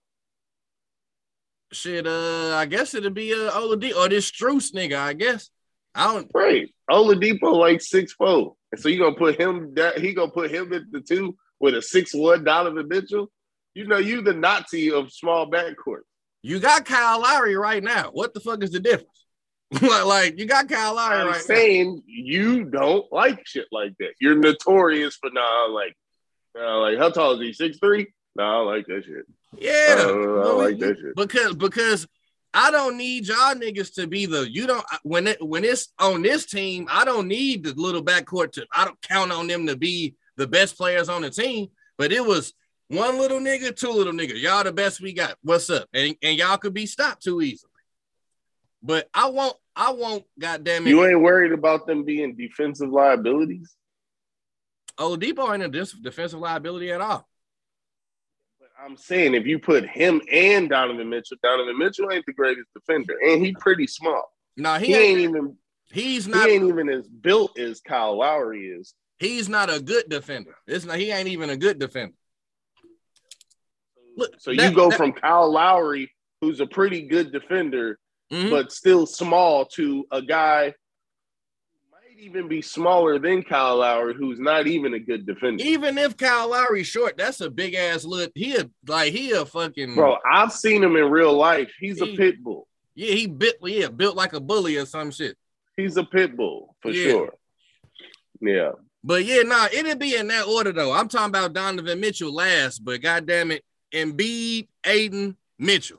Speaker 1: Shit, uh, I guess it'll be uh, Oladipo or this Strus nigga, I guess. I don't.
Speaker 2: Right. Oladipo like six four. And so you gonna put him that he gonna put him at the two with a six one Donovan Mitchell? You know, you the Nazi of small backcourt.
Speaker 1: You got Kyle Lowry right now. What the fuck is the difference? like, like, you got Kyle Lowry
Speaker 2: I'm
Speaker 1: right
Speaker 2: saying
Speaker 1: now.
Speaker 2: You don't like shit like that. You're notorious for nah, like, uh, like how tall is he? six three? No, nah, I like that shit.
Speaker 1: Yeah,
Speaker 2: uh, I like that shit
Speaker 1: because because I don't need y'all niggas to be the you don't when it when it's on this team. I don't need the little backcourt to. I don't count on them to be the best players on the team. But it was one little nigga, two little niggas. Y'all the best we got. What's up? And and y'all could be stopped too easily. But I won't. I won't. Goddamn it!
Speaker 2: You ain't worried about them being defensive liabilities.
Speaker 1: Oladipo ain't a defensive liability at all.
Speaker 2: But I'm saying if you put him and Donovan Mitchell, Donovan Mitchell ain't the greatest defender, and he pretty small.
Speaker 1: No, he,
Speaker 2: he
Speaker 1: ain't,
Speaker 2: ain't even.
Speaker 1: He's not.
Speaker 2: He ain't even as built as Kyle Lowry is.
Speaker 1: He's not a good defender. It's not. He ain't even a good defender.
Speaker 2: Look, so that, you go that, from Kyle Lowry, who's a pretty good defender, mm-hmm. but still small, to a guy who might even be smaller than Kyle Lowry, who's not even a good defender.
Speaker 1: Even if Kyle Lowry's short, that's a big ass look. He a like he a fucking
Speaker 2: bro. I've seen him in real life. He's
Speaker 1: he,
Speaker 2: a pit bull.
Speaker 1: Yeah, he bit yeah built like a bully or some shit.
Speaker 2: He's a pit bull for
Speaker 1: yeah.
Speaker 2: sure. Yeah.
Speaker 1: But yeah, nah, it'd be in that order though. I'm talking about Donovan Mitchell last, but goddamn it, Embiid, Aiden, Mitchell.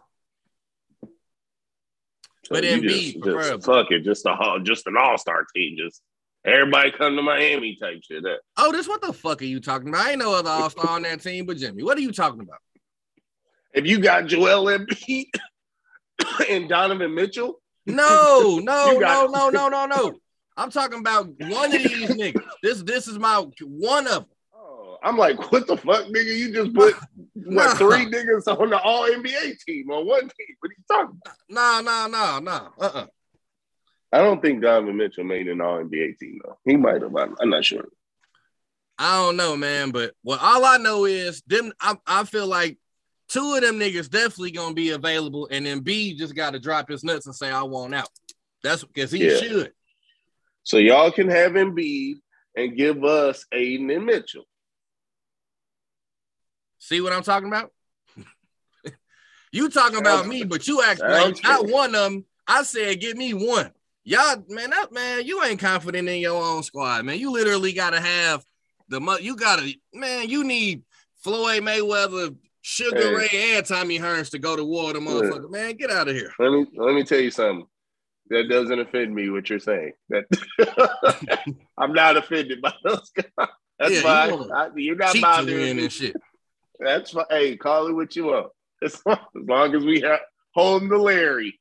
Speaker 2: So
Speaker 1: but Embiid,
Speaker 2: just, just fuck it, just a just an all-star team, just everybody come to Miami type shit. That.
Speaker 1: Oh, this what the fuck are you talking about? I ain't no other all-star on that team but Jimmy. What are you talking about?
Speaker 2: If you got Joel Embiid and Donovan Mitchell,
Speaker 1: no, no, got- no, no, no, no, no. I'm talking about one of these niggas. This this is my one of them.
Speaker 2: Oh, I'm like, what the fuck, nigga? You just put what nah. three niggas on the all N B A team on one team. What are you talking about?
Speaker 1: Nah, nah, nah, nah. Uh-uh.
Speaker 2: I don't think Donovan Mitchell made an All N B A team though. He might have. I'm, I'm not sure.
Speaker 1: I don't know, man. But well, all I know is them. I, I feel like two of them niggas definitely gonna be available, and then B just got to drop his nuts and say I want out. That's because he yeah. should.
Speaker 2: So y'all can have Embiid and give us Aiden and Mitchell.
Speaker 1: See what I'm talking about? You talking about me, but you asked like not one of them. I said, give me one. Y'all, man, that man, you ain't confident in your own squad, man. You literally gotta have the you gotta, man, you need Floyd Mayweather, Sugar hey. Ray, and Tommy Hearns to go to war with the motherfucker. Yeah. Man, get out of here.
Speaker 2: Let me let me tell you something. That doesn't offend me what you're saying. That I'm not offended by those guys. That's yeah, fine. You I, you're not bothering me and shit. That's fine. Hey, call it what you want. As long as, long as we have holding the Larry.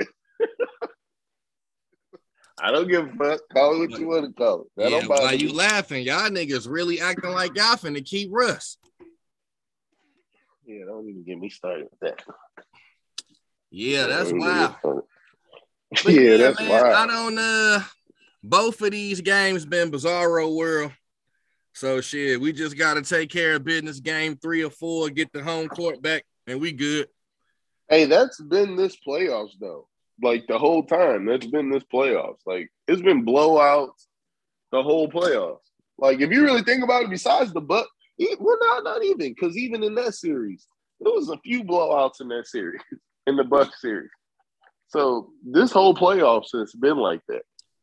Speaker 2: I don't give a fuck. Call it what you want to call it. That
Speaker 1: yeah,
Speaker 2: don't bother
Speaker 1: why you
Speaker 2: me.
Speaker 1: laughing? Y'all niggas really acting like y'all finna keep Russ.
Speaker 2: Yeah, don't even get me started with that.
Speaker 1: Yeah, that's wild.
Speaker 2: Yeah, yeah, that's
Speaker 1: man,
Speaker 2: wild.
Speaker 1: I don't uh both of these games been bizarro world. So shit, we just gotta take care of business game three or four, get the home court back, and we good.
Speaker 2: Hey, that's been this playoffs though. Like the whole time, that's been this playoffs. Like it's been blowouts the whole playoffs. Like if you really think about it, besides the Buck, well, not not even because even in that series, there was a few blowouts in that series, in the Buck series. So this whole playoffs has been like that.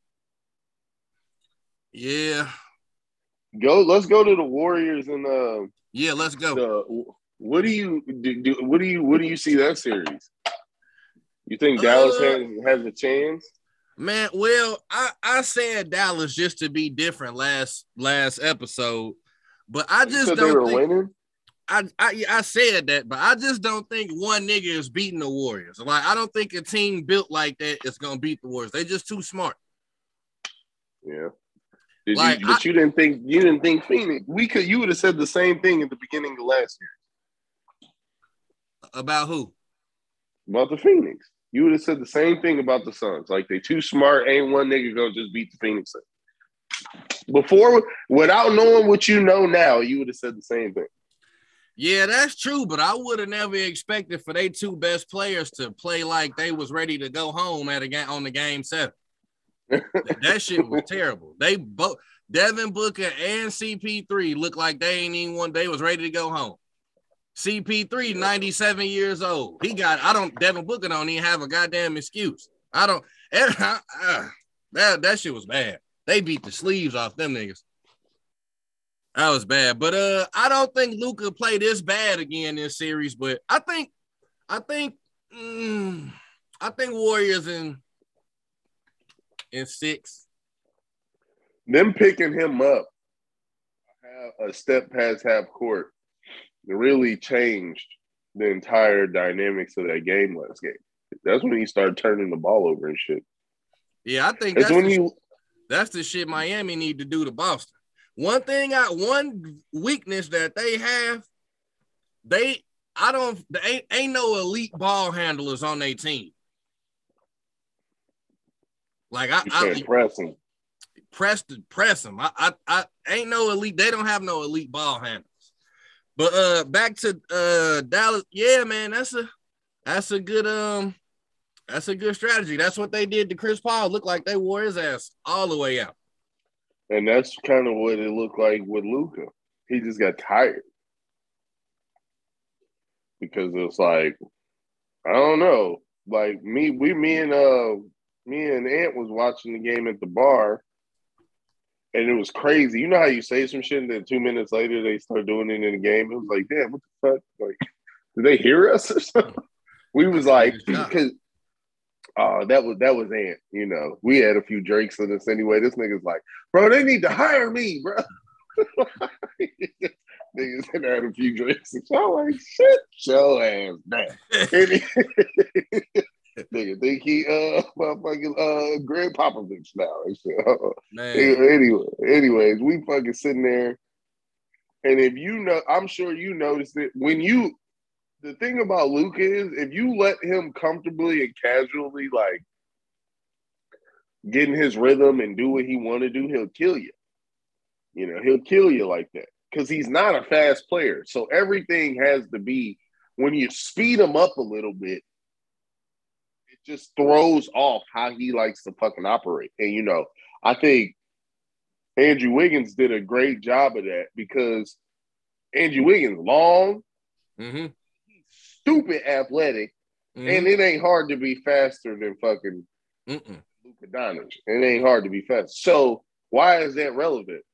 Speaker 1: Yeah.
Speaker 2: Go. Let's go to the Warriors and uh.
Speaker 1: Yeah, let's go.
Speaker 2: The, what do you do, do? What do you? What do you see that series? You think Dallas uh, has has a chance?
Speaker 1: Man, well, I, I said Dallas just to be different last last episode, but I just don't
Speaker 2: they were
Speaker 1: think
Speaker 2: winning.
Speaker 1: I, I I said that, but I just don't think one nigga is beating the Warriors. Like I don't think a team built like that is gonna beat the Warriors. They just too smart.
Speaker 2: Yeah. Did
Speaker 1: like,
Speaker 2: you, but
Speaker 1: I,
Speaker 2: you didn't think you didn't think Phoenix. We could you would have said the same thing at the beginning of last year.
Speaker 1: About who?
Speaker 2: About the Phoenix. You would have said the same thing about the Suns. Like they too smart, ain't one nigga gonna just beat the Phoenix. Before, without knowing what you know now, you would have said the same thing.
Speaker 1: Yeah, that's true, but I would have never expected for their two best players to play like they was ready to go home at a game on the game seven. That shit was terrible. They both Devin Booker and C P three looked like they ain't even one. They was ready to go home. C P three, ninety-seven years old. He got. I don't. Devin Booker don't even have a goddamn excuse. I don't. Uh, uh, that that shit was bad. They beat the sleeves off them niggas. That was bad. But uh, I don't think Luka played this bad again this series. But I think, I think, mm, I think Warriors in in six.
Speaker 2: Them picking him up a step past half court really changed the entire dynamics of that game last game. That's when he started turning the ball over and shit.
Speaker 1: Yeah, I think that's, that's when the, you. That's the shit Miami need to do to Boston. One thing, I one weakness that they have, they I don't they ain't, ain't no elite ball handlers on their team. Like I,
Speaker 2: I press them,
Speaker 1: press press them. I, I I ain't no elite. They don't have no elite ball handlers. But uh, back to uh Dallas. Yeah, man, that's a that's a good um that's a good strategy. That's what they did to Chris Paul. Looked like they wore his ass all the way out.
Speaker 2: And that's kind of what it looked like with Luka. He just got tired. Because it's like, I don't know. Like me, we me and uh me and Ant was watching the game at the bar, and it was crazy. You know how you say some shit and then two minutes later they start doing it in the game? It was like, damn, what the fuck? Like, did they hear us or something? We was like, because uh, that was that was Ant, you know. We had a few drinks in us anyway. This nigga's like, bro, they need to hire me, bro. Niggas had had a few drinks and so I'm like, shit, your ass down. Nigga think he uh motherfucking uh Greg Popovich now. Man. Anyway, anyways, we fucking sitting there. And if you know, I'm sure you noticed it when you the thing about Luka is if you let him comfortably and casually like get in his rhythm and do what he want to do, he'll kill you. You know, he'll kill you like that because he's not a fast player. So everything has to be, when you speed him up a little bit, it just throws off how he likes to fucking operate. And, you know, I think Andrew Wiggins did a great job of that because Andrew Wiggins long,
Speaker 1: mm-hmm.
Speaker 2: stupid athletic, mm-hmm. and it ain't hard to be faster than fucking Mm-mm. Luka Doncic. It ain't hard to be fast. So why is that relevant?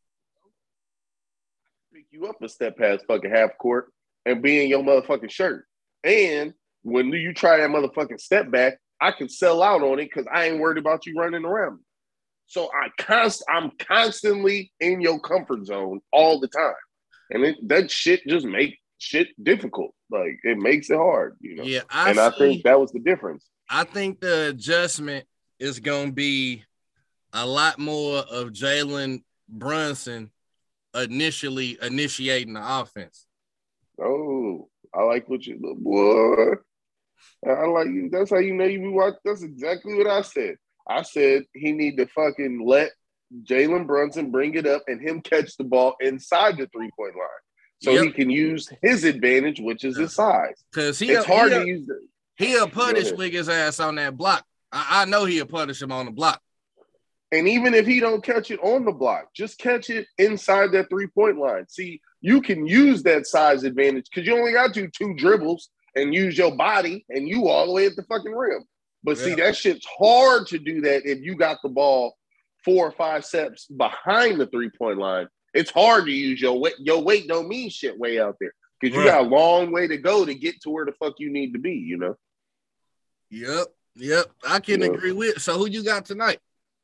Speaker 2: Pick you up a step past fucking half court and be in your motherfucking shirt. And when you try that motherfucking step back, I can sell out on it because I ain't worried about you running around me. So I const- I'm constantly in your comfort zone all the time. And it, that shit just make shit difficult. Like, it makes it hard, you know?
Speaker 1: Yeah, I
Speaker 2: and
Speaker 1: see,
Speaker 2: I think that was the difference.
Speaker 1: I think the adjustment is going to be a lot more of Jalen Brunson initially initiating the offense.
Speaker 2: Oh, I like what you, boy. I like you. That's how you know you be watching. That's exactly what I said. I said he need to fucking let Jalen Brunson bring it up and him catch the ball inside the three-point line. So yep. he can use his advantage, which is his size.
Speaker 1: Because he
Speaker 2: it's hard
Speaker 1: he'll,
Speaker 2: to use it.
Speaker 1: He'll punish Wiggins' ass on that block. I, I know he'll punish him on the block.
Speaker 2: And even if he don't catch it on the block, just catch it inside that three-point line. See, you can use that size advantage because you only got to do two dribbles and use your body and you all the way at the fucking rim. But yeah. see, that shit's hard to do that if you got the ball four or five steps behind the three-point line. It's hard to use your weight. Your weight don't mean shit way out there because you right. got a long way to go to get to where the fuck you need to be, you know?
Speaker 1: Yep, yep. I can yep. agree with. So who you got tonight?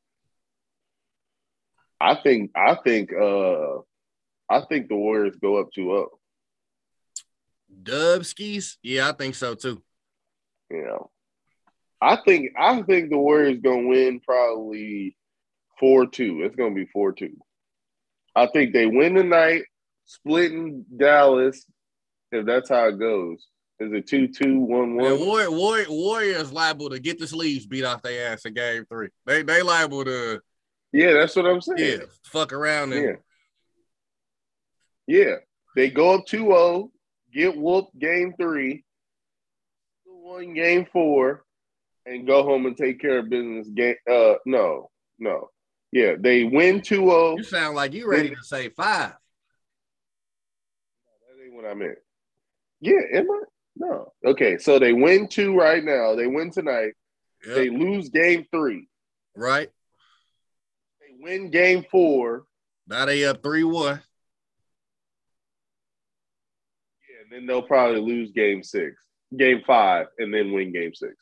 Speaker 2: I think I think uh I think the Warriors go up two up.
Speaker 1: Dubskis? Yeah, I think so too.
Speaker 2: Yeah. I think I think the Warriors gonna win probably four two. It's gonna be four two. I think they win tonight, splitting Dallas, if that's how it goes. Is it two two one one?
Speaker 1: Warrior, Warrior, Warriors liable to get the sleeves beat off their ass in game three. They they liable to
Speaker 2: Yeah, that's what I'm saying.
Speaker 1: Yeah, fuck around and
Speaker 2: yeah. Yeah. They go up two oh, get whooped game three, one game four, and go home and take care of business. Game uh no, no. Yeah, they win two oh.
Speaker 1: You sound like you ready to say five.
Speaker 2: That ain't what I meant. Yeah, am I? No. Okay, so they win two right now. They win tonight. Yep. They lose game three.
Speaker 1: Right.
Speaker 2: They win game four.
Speaker 1: Now they up three one.
Speaker 2: Yeah, and then they'll probably lose game six, game five, and then win game six.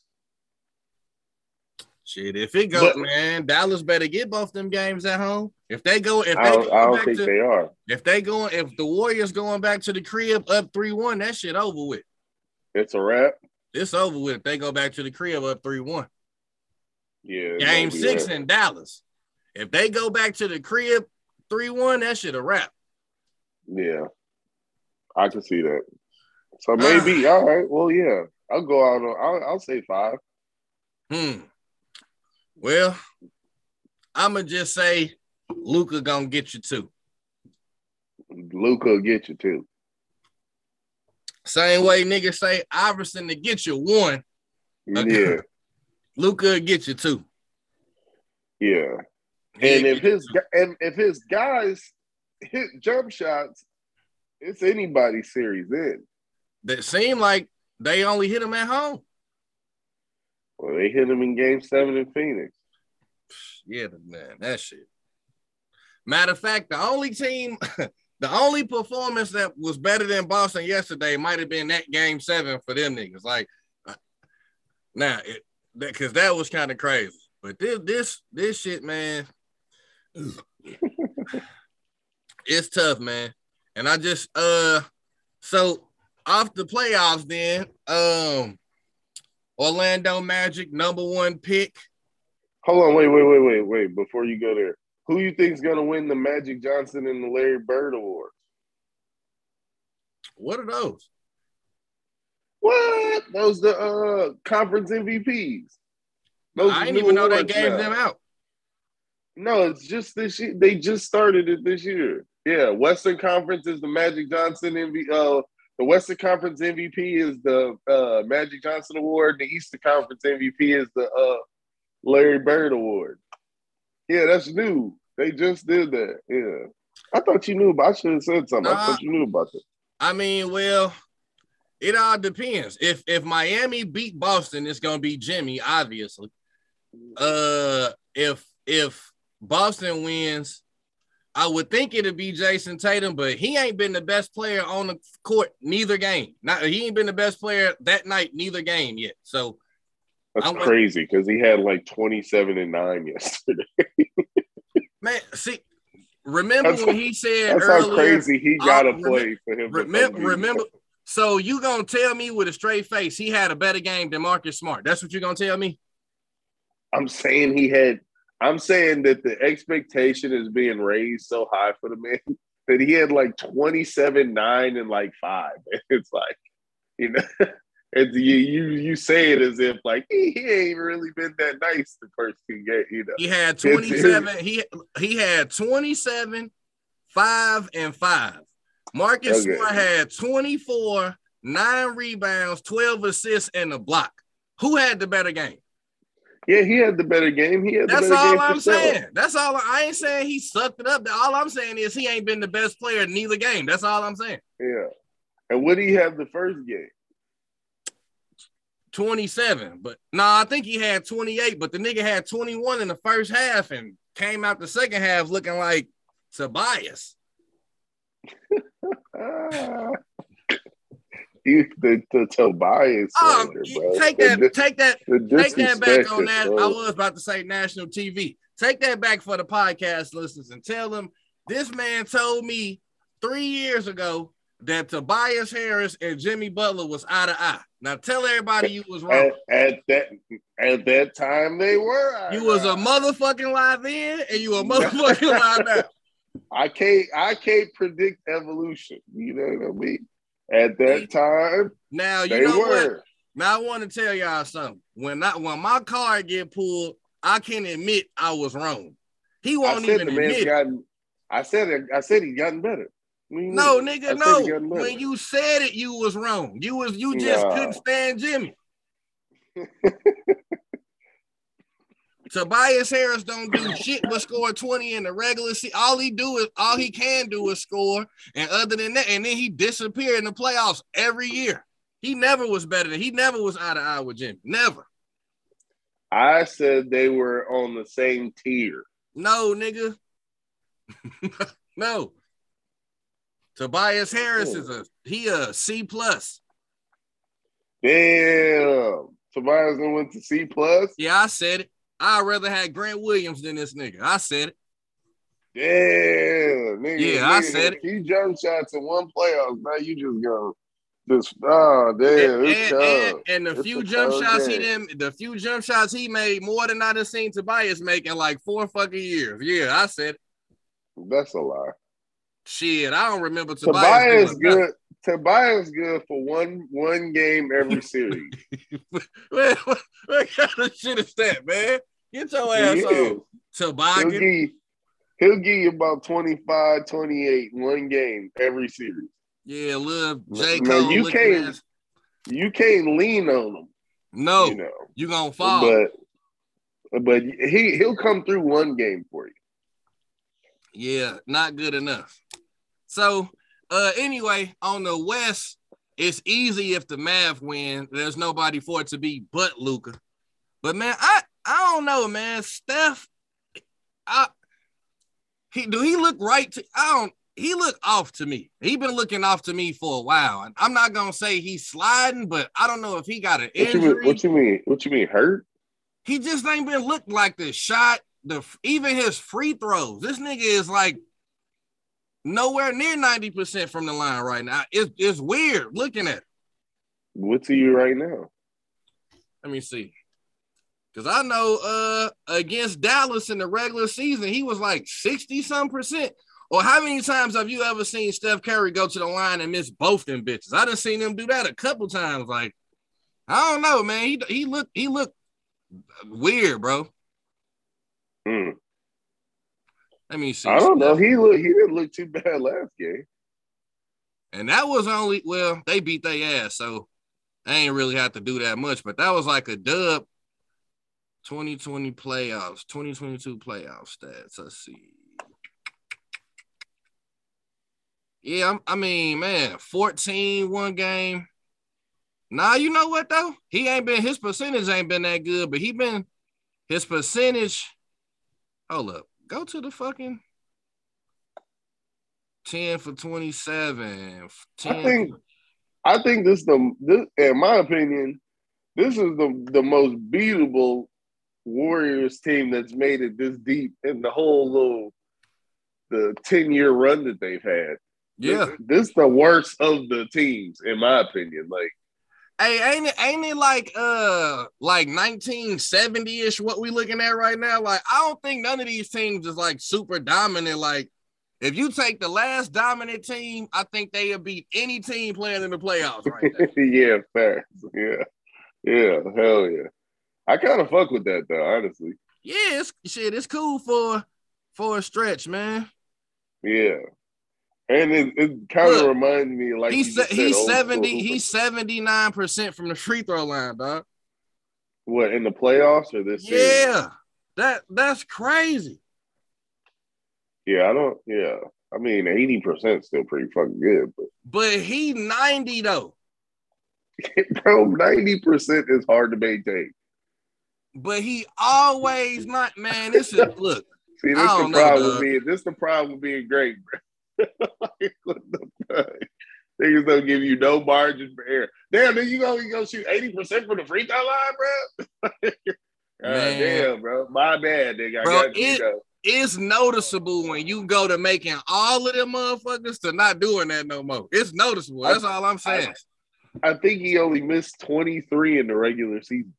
Speaker 1: Shit, if it goes, but, man, Dallas better get both them games at home. If they go, if they I
Speaker 2: don't, I don't think to, they are.
Speaker 1: If they going, if the Warriors going back to the crib up three one, that shit over with.
Speaker 2: It's a wrap.
Speaker 1: It's over with. If they go back to the crib up three one.
Speaker 2: Yeah.
Speaker 1: Game six in Dallas. If they go back to the crib three one, that shit a wrap.
Speaker 2: Yeah, I can see that. So maybe uh, all right. Well, yeah, I'll go out on. I'll, I'll say five.
Speaker 1: Hmm. Well, I'ma just say Luka gonna get you two.
Speaker 2: Luka will get you two.
Speaker 1: Same way niggas say Iverson to get you one.
Speaker 2: Yeah.
Speaker 1: Luka will get you two.
Speaker 2: Yeah. And if his and if his guys hit jump shots, it's anybody's series then.
Speaker 1: That seem like they only hit him at home.
Speaker 2: Well, they hit him in game seven in Phoenix.
Speaker 1: Yeah, man, that shit. Matter of fact, the only team, the only performance that was better than Boston yesterday might have been that game seven for them niggas. Like, now, it, because that, that was kind of crazy. But this, this, this shit, man, it's tough, man. And I just, uh, so off the playoffs, then, um, Orlando Magic, number one pick.
Speaker 2: Hold on, wait, wait, wait, wait, wait. Before you go there, who you think is going to win the Magic Johnson and the Larry Bird Awards?
Speaker 1: What are those?
Speaker 2: What? Those the uh, conference M V Ps. Those
Speaker 1: I
Speaker 2: are
Speaker 1: didn't
Speaker 2: new
Speaker 1: even know they
Speaker 2: awards
Speaker 1: gave
Speaker 2: now.
Speaker 1: them out.
Speaker 2: No, it's just this year. They just started it this year. Yeah, Western Conference is the Magic Johnson M V P. Uh, the Western Conference M V P is the uh, Magic Johnson Award. The Eastern Conference M V P is the uh, Larry Bird Award. Yeah, that's new. They just did that. Yeah. I thought you knew about I should have said something.
Speaker 1: Nah,
Speaker 2: I thought you knew about that.
Speaker 1: I mean, well, it all depends. If if Miami beat Boston, it's gonna be Jimmy, obviously. Uh if if Boston wins, I would think it'd be Jason Tatum, but he ain't been the best player on the court neither game. Not he ain't been the best player that night neither game yet. So
Speaker 2: that's
Speaker 1: I'm
Speaker 2: crazy because he had like twenty-seven and nine yesterday.
Speaker 1: Man, see, remember
Speaker 2: that's
Speaker 1: when he said
Speaker 2: that's
Speaker 1: earlier,
Speaker 2: how crazy he got to
Speaker 1: uh,
Speaker 2: play for him.
Speaker 1: Remember, remember. So you gonna tell me with a straight face he had a better game than Marcus Smart? That's what you're gonna tell me?
Speaker 2: I'm saying he had. I'm saying that the expectation is being raised so high for the man that he had like twenty-seven, nine, and like five. It's like, you know, it's, you you you say it as if like he, he ain't really been that nice the first two games. You know,
Speaker 1: he had twenty-seven. he he had twenty-seven, five, and five. Marcus okay. Smart had twenty-four, nine rebounds, twelve assists, and a block. Who had the better game?
Speaker 2: Yeah, he had the better game. He had the
Speaker 1: That's
Speaker 2: better
Speaker 1: all
Speaker 2: game
Speaker 1: I'm
Speaker 2: for
Speaker 1: saying.
Speaker 2: sure.
Speaker 1: That's all. I ain't saying he sucked it up. All I'm saying is he ain't been the best player in neither game. That's all I'm saying.
Speaker 2: Yeah. And what did he have the first game?
Speaker 1: twenty-seven. But no, nah, I think he had twenty-eight, but the nigga had twenty-one in the first half and came out the second half looking like Tobias.
Speaker 2: uh, you the, the Tobias
Speaker 1: um,
Speaker 2: slander, bro.
Speaker 1: Take
Speaker 2: the,
Speaker 1: that, take that, take that back on that.
Speaker 2: Bro.
Speaker 1: I was about to say national T V. Take that back for the podcast listeners and tell them this man told me three years ago that Tobias Harris and Jimmy Butler was eye to eye. Now tell everybody you was wrong.
Speaker 2: At, at that at that time they were.
Speaker 1: You was a motherfucking lie then, and you a motherfucking lie now.
Speaker 2: I can't I can't predict evolution. You know what I mean? At that time,
Speaker 1: now you
Speaker 2: they
Speaker 1: know
Speaker 2: were.
Speaker 1: what. Now I want to tell y'all something. When I when my card get pulled, I can admit I was wrong. He won't even
Speaker 2: the
Speaker 1: admit.
Speaker 2: Gotten, I said it. I said he gotten better.
Speaker 1: No, nigga, no. When you said it, you was wrong. You was you just nah. couldn't stand Jimmy. Tobias Harris don't do shit but score twenty in the regular season. All he do is all he can do is score, and other than that, and then he disappeared in the playoffs every year. He never was better than he never was eye to eye with Jimmy. Never.
Speaker 2: I said they were on the same tier.
Speaker 1: No, nigga. No. Tobias Harris is a he a C plus.
Speaker 2: Damn. Tobias went to C plus?
Speaker 1: Yeah, I said it. I'd rather have Grant Williams than this nigga. I said it.
Speaker 2: Damn, nigga.
Speaker 1: Yeah,
Speaker 2: nigga,
Speaker 1: I said it.
Speaker 2: Few jump shots in one playoff. Now you just go, just oh damn.
Speaker 1: And,
Speaker 2: it's
Speaker 1: and,
Speaker 2: and,
Speaker 1: and the
Speaker 2: it's
Speaker 1: few jump shots
Speaker 2: game.
Speaker 1: he didn't, the few jump shots he made more than I done seen Tobias make in like four fucking years. Yeah, I said it.
Speaker 2: That's a lie.
Speaker 1: Shit, I don't remember
Speaker 2: Tobias.
Speaker 1: Tobias
Speaker 2: good. Nothing. Tobias good for one one game every series.
Speaker 1: Man, what, what kind of shit is that, man? Get your ass on. Toboggan.
Speaker 2: He'll give, he'll give you about twenty-five, twenty-eight one game every series.
Speaker 1: Yeah, little J.
Speaker 2: Now,
Speaker 1: Cole.
Speaker 2: you can't
Speaker 1: ass.
Speaker 2: you can't lean on him.
Speaker 1: No,
Speaker 2: you know
Speaker 1: you gonna fall.
Speaker 2: But but he he'll come through one game for you.
Speaker 1: Yeah, not good enough. So uh anyway, on the West, it's easy if the Mavs win. There's nobody for it to be but Luka. But man, I I don't know, man. Steph, I he do he look right to I don't he look off to me. He been looking off to me for a while. And I'm not gonna say he's sliding, but I don't know if he got an injury.
Speaker 2: What you mean? What you mean? What you mean? Hurt?
Speaker 1: He just ain't been looked like the shot, the even his free throws. This nigga is like nowhere near ninety percent from the line right now. It's it's weird looking at it.
Speaker 2: What's he right now?
Speaker 1: Let me see. Because I know uh, against Dallas in the regular season, he was like sixty-some percent. Or how many times have you ever seen Steph Curry go to the line and miss both them bitches? I done seen him do that a couple times. Like, I don't know, man. He he looked he looked Weird, bro.
Speaker 2: Mm.
Speaker 1: Let me see.
Speaker 2: I don't know.
Speaker 1: Steph.
Speaker 2: He look. He didn't look too bad last game.
Speaker 1: And that was only, well, they beat their ass, so I ain't really have to do that much. But that was like a dub. twenty twenty playoffs, twenty twenty-two playoff stats. Let's see. Yeah, I mean, man, fourteen one game. Nah, you know what though? He ain't been, his percentage ain't been that good, but he been, his percentage. Hold up, go to the fucking ten for twenty-seven. ten
Speaker 2: I think,
Speaker 1: for,
Speaker 2: I think this the this, in my opinion, this is the the most beatable Warriors team that's made it this deep in the whole little the ten year run that they've had.
Speaker 1: yeah.
Speaker 2: This, this the worst of the teams, in my opinion. Like,
Speaker 1: hey, ain't it ain't it like uh like nineteen seventy-ish what we looking at right now? Like, I don't think none of these teams is like super dominant. Like, if you take the last dominant team, I think they'll beat any team playing in the playoffs right now.
Speaker 2: yeah, fair. Yeah. Yeah, hell yeah. I kind of fuck with that though, honestly.
Speaker 1: Yeah, it's shit, it's cool for for a stretch, man.
Speaker 2: Yeah. And it, it kind of reminds me, like
Speaker 1: he's
Speaker 2: you just
Speaker 1: he's
Speaker 2: said,
Speaker 1: seventy, he's seventy-nine percent from the free throw line, dog.
Speaker 2: What, in the playoffs or this series?
Speaker 1: Yeah, that that's crazy.
Speaker 2: Yeah, I don't, yeah. I mean, eighty percent still pretty fucking good. But,
Speaker 1: but he ninety, though.
Speaker 2: Bro, ninety percent is hard to maintain.
Speaker 1: But he always not, man, this is, look.
Speaker 2: See, this the problem with being, this the problem with being great, bro. Like, what the fuck? Niggas don't give you no margin for error. Damn, then you go, you go shoot eighty percent from the free throw line, bro? God damn, bro. My bad, nigga. I
Speaker 1: bro,
Speaker 2: got you,
Speaker 1: it,
Speaker 2: know.
Speaker 1: It's noticeable when you go to making all of them motherfuckers to not doing that no more. It's noticeable. That's I, all I'm saying.
Speaker 2: I, I think he only missed twenty-three in the regular season.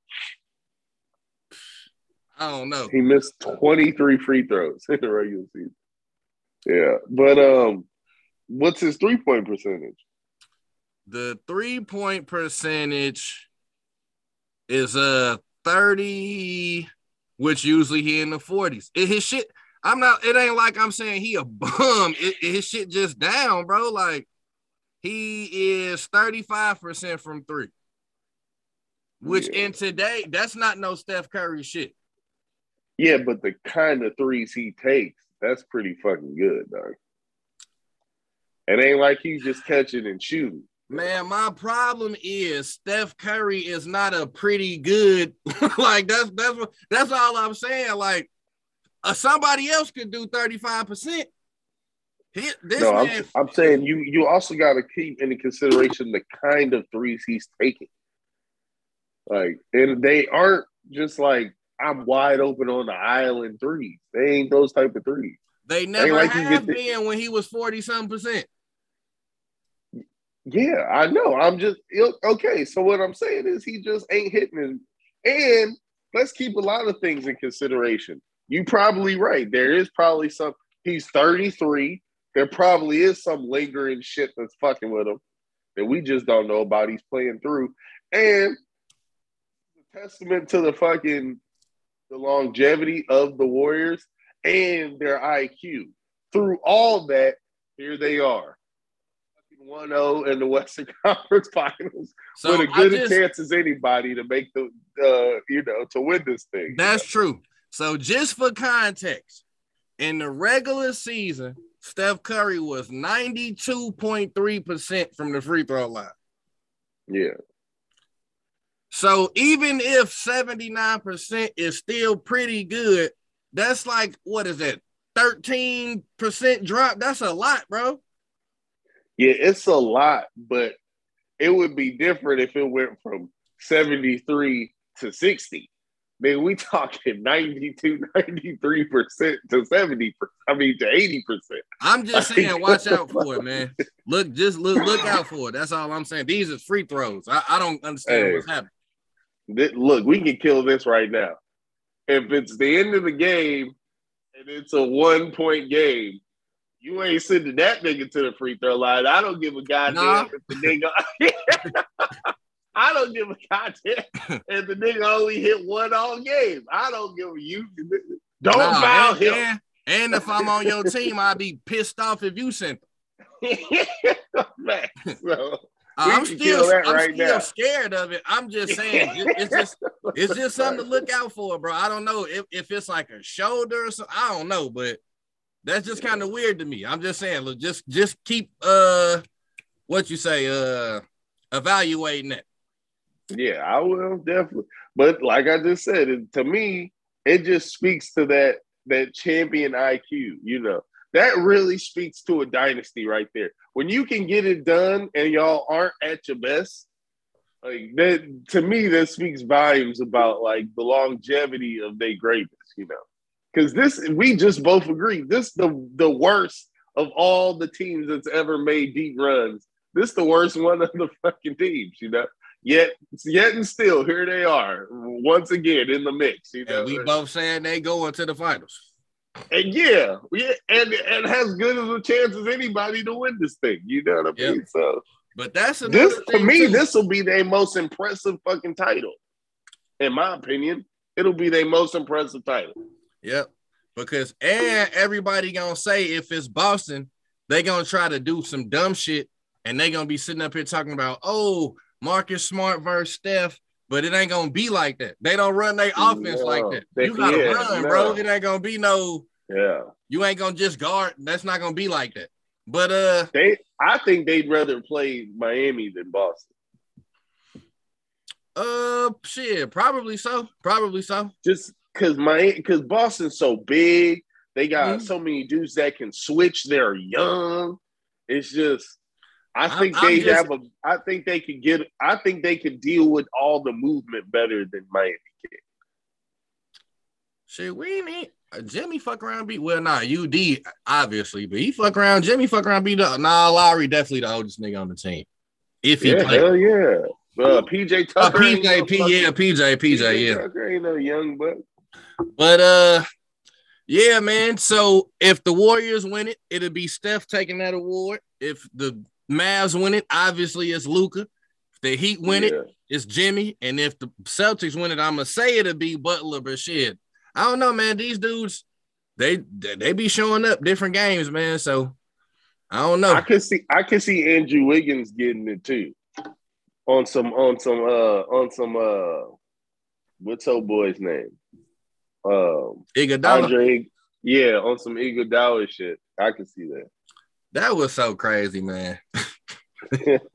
Speaker 1: I don't know.
Speaker 2: He missed twenty-three free throws in the regular season. Yeah. But um, what's his three-point percentage?
Speaker 1: The three-point percentage is uh thirty, which usually he in the forties. It, his shit, I'm not, it ain't like I'm saying he a bum. It, it, his shit just down, bro. Like, he is thirty-five percent from three. Which yeah. in today, that's not no Steph Curry shit.
Speaker 2: Yeah, but the kind of threes he takes, that's pretty fucking good, dog. It ain't like he's just catching and shooting.
Speaker 1: Man, my problem is Steph Curry is not a pretty good. Like, that's that's what that's all I'm saying. Like, uh, somebody else could do thirty-five percent. He, this
Speaker 2: no,
Speaker 1: man,
Speaker 2: I'm, I'm saying you you also got to keep into consideration the kind of threes he's taking. Like, and they aren't just like, I'm wide open on the island threes. They ain't those type of threes.
Speaker 1: They never like have been the, when he was forty-some percent.
Speaker 2: Yeah, I know. I'm just, okay, so what I'm saying is he just ain't hitting him. And let's keep a lot of things in consideration. You probably right. There is probably some, he's thirty-three. There probably is some lingering shit that's fucking with him that we just don't know about. He's playing through. And a testament to the fucking the longevity of the Warriors and their I Q. Through all that, here they are. one oh in the Western Conference Finals so with as good just, a chance as anybody to make the, uh, you know, to win this thing.
Speaker 1: That's
Speaker 2: you know?
Speaker 1: true. So just for context, in the regular season, Steph Curry was ninety-two point three percent from the free throw line.
Speaker 2: Yeah.
Speaker 1: So even if seventy-nine percent is still pretty good, that's like, what is that, thirteen percent drop? That's a lot, bro.
Speaker 2: Yeah, it's a lot, but it would be different if it went from seventy-three to sixty. Man, we talking ninety-two, ninety-three percent to seventy percent. I mean, to eighty percent.
Speaker 1: I'm just saying, watch out for it, man. Look, just look, look out for it. That's all I'm saying. These are free throws. I, I don't understand hey, what's happening.
Speaker 2: Th- look, we can kill this right now. If it's the end of the game and it's a one-point game, you ain't sending that nigga to the free throw line. I don't give a goddamn nah. if the nigga. I don't give a goddamn if the nigga only hit one all game. I don't give a you. Don't
Speaker 1: nah,
Speaker 2: foul
Speaker 1: and,
Speaker 2: him.
Speaker 1: And, and if I'm on your team, I'd be pissed off if you sent them.
Speaker 2: Man, so
Speaker 1: I'm still, I'm
Speaker 2: right
Speaker 1: still
Speaker 2: now.
Speaker 1: scared of it. I'm just saying, it, it's just, it's just something to look out for, bro. I don't know if, if it's like a shoulder or something. I don't know, but that's just kind of weird to me. I'm just saying, look, just, just keep, uh, what you say, uh, evaluating it.
Speaker 2: Yeah, I will definitely. But like I just said, it, to me, it just speaks to that that champion I Q. You know, that really speaks to a dynasty right there. When you can get it done and y'all aren't at your best, like that, to me, that speaks volumes about like the longevity of their greatness. You know, because this, we just both agree, this the the worst of all the teams that's ever made deep runs. This the worst one of the fucking teams. You know. Yet, yet and still, here they are once again in the mix. You know,
Speaker 1: and we both saying they going to the finals.
Speaker 2: And yeah, yeah, and and has good as a chance as anybody to win this thing. You know what I mean? Yep. So,
Speaker 1: but that's another
Speaker 2: this
Speaker 1: thing
Speaker 2: to me.
Speaker 1: Too.
Speaker 2: This will be their most impressive fucking title, in my opinion. It'll be their most impressive title.
Speaker 1: Yep, because and everybody gonna say if it's Boston, they gonna try to do some dumb shit, and they gonna be sitting up here talking about oh. Marcus Smart versus Steph, but it ain't gonna be like that. They don't run their offense
Speaker 2: no,
Speaker 1: like that.
Speaker 2: They,
Speaker 1: you gotta
Speaker 2: yeah,
Speaker 1: run,
Speaker 2: no.
Speaker 1: bro. It ain't gonna be no.
Speaker 2: Yeah.
Speaker 1: You ain't gonna just guard. That's not gonna be like that. But uh,
Speaker 2: they. I think they'd rather play Miami than Boston.
Speaker 1: Uh, shit, probably so. Probably so.
Speaker 2: Just because my because Boston's so big, they got mm-hmm. so many dudes that can switch. They're young. It's just. I think I'm, they I'm just, have a. I think they could get. I think they could deal with all the movement better than Miami can.
Speaker 1: Shit, we need uh, Jimmy fuck around beat. Well, nah, U D obviously, but he fuck around. Jimmy fuck around beat up. Nah, Lowry definitely the oldest nigga on the team. If he
Speaker 2: yeah,
Speaker 1: played.
Speaker 2: Hell yeah. Uh, P J Tucker.
Speaker 1: Uh, P J, P, fucking, yeah, P J, P J, yeah.
Speaker 2: Tucker ain't no young buck.
Speaker 1: But uh, yeah, man. So if the Warriors win it, it'll be Steph taking that award. If the Mavs win it, obviously it's Luka. If the Heat win yeah. it, it's Jimmy. And if the Celtics win it, I'm gonna say it'll be Butler, but shit. I don't know, man. These dudes, they they be showing up different games, man. So I don't know.
Speaker 2: I could see I could see Andrew Wiggins getting it too. On some on some uh on some uh what's old boy's name? Um
Speaker 1: Iguodala.
Speaker 2: Andre, yeah, on some Iguodala shit. I can see that.
Speaker 1: That was so crazy, man. They gave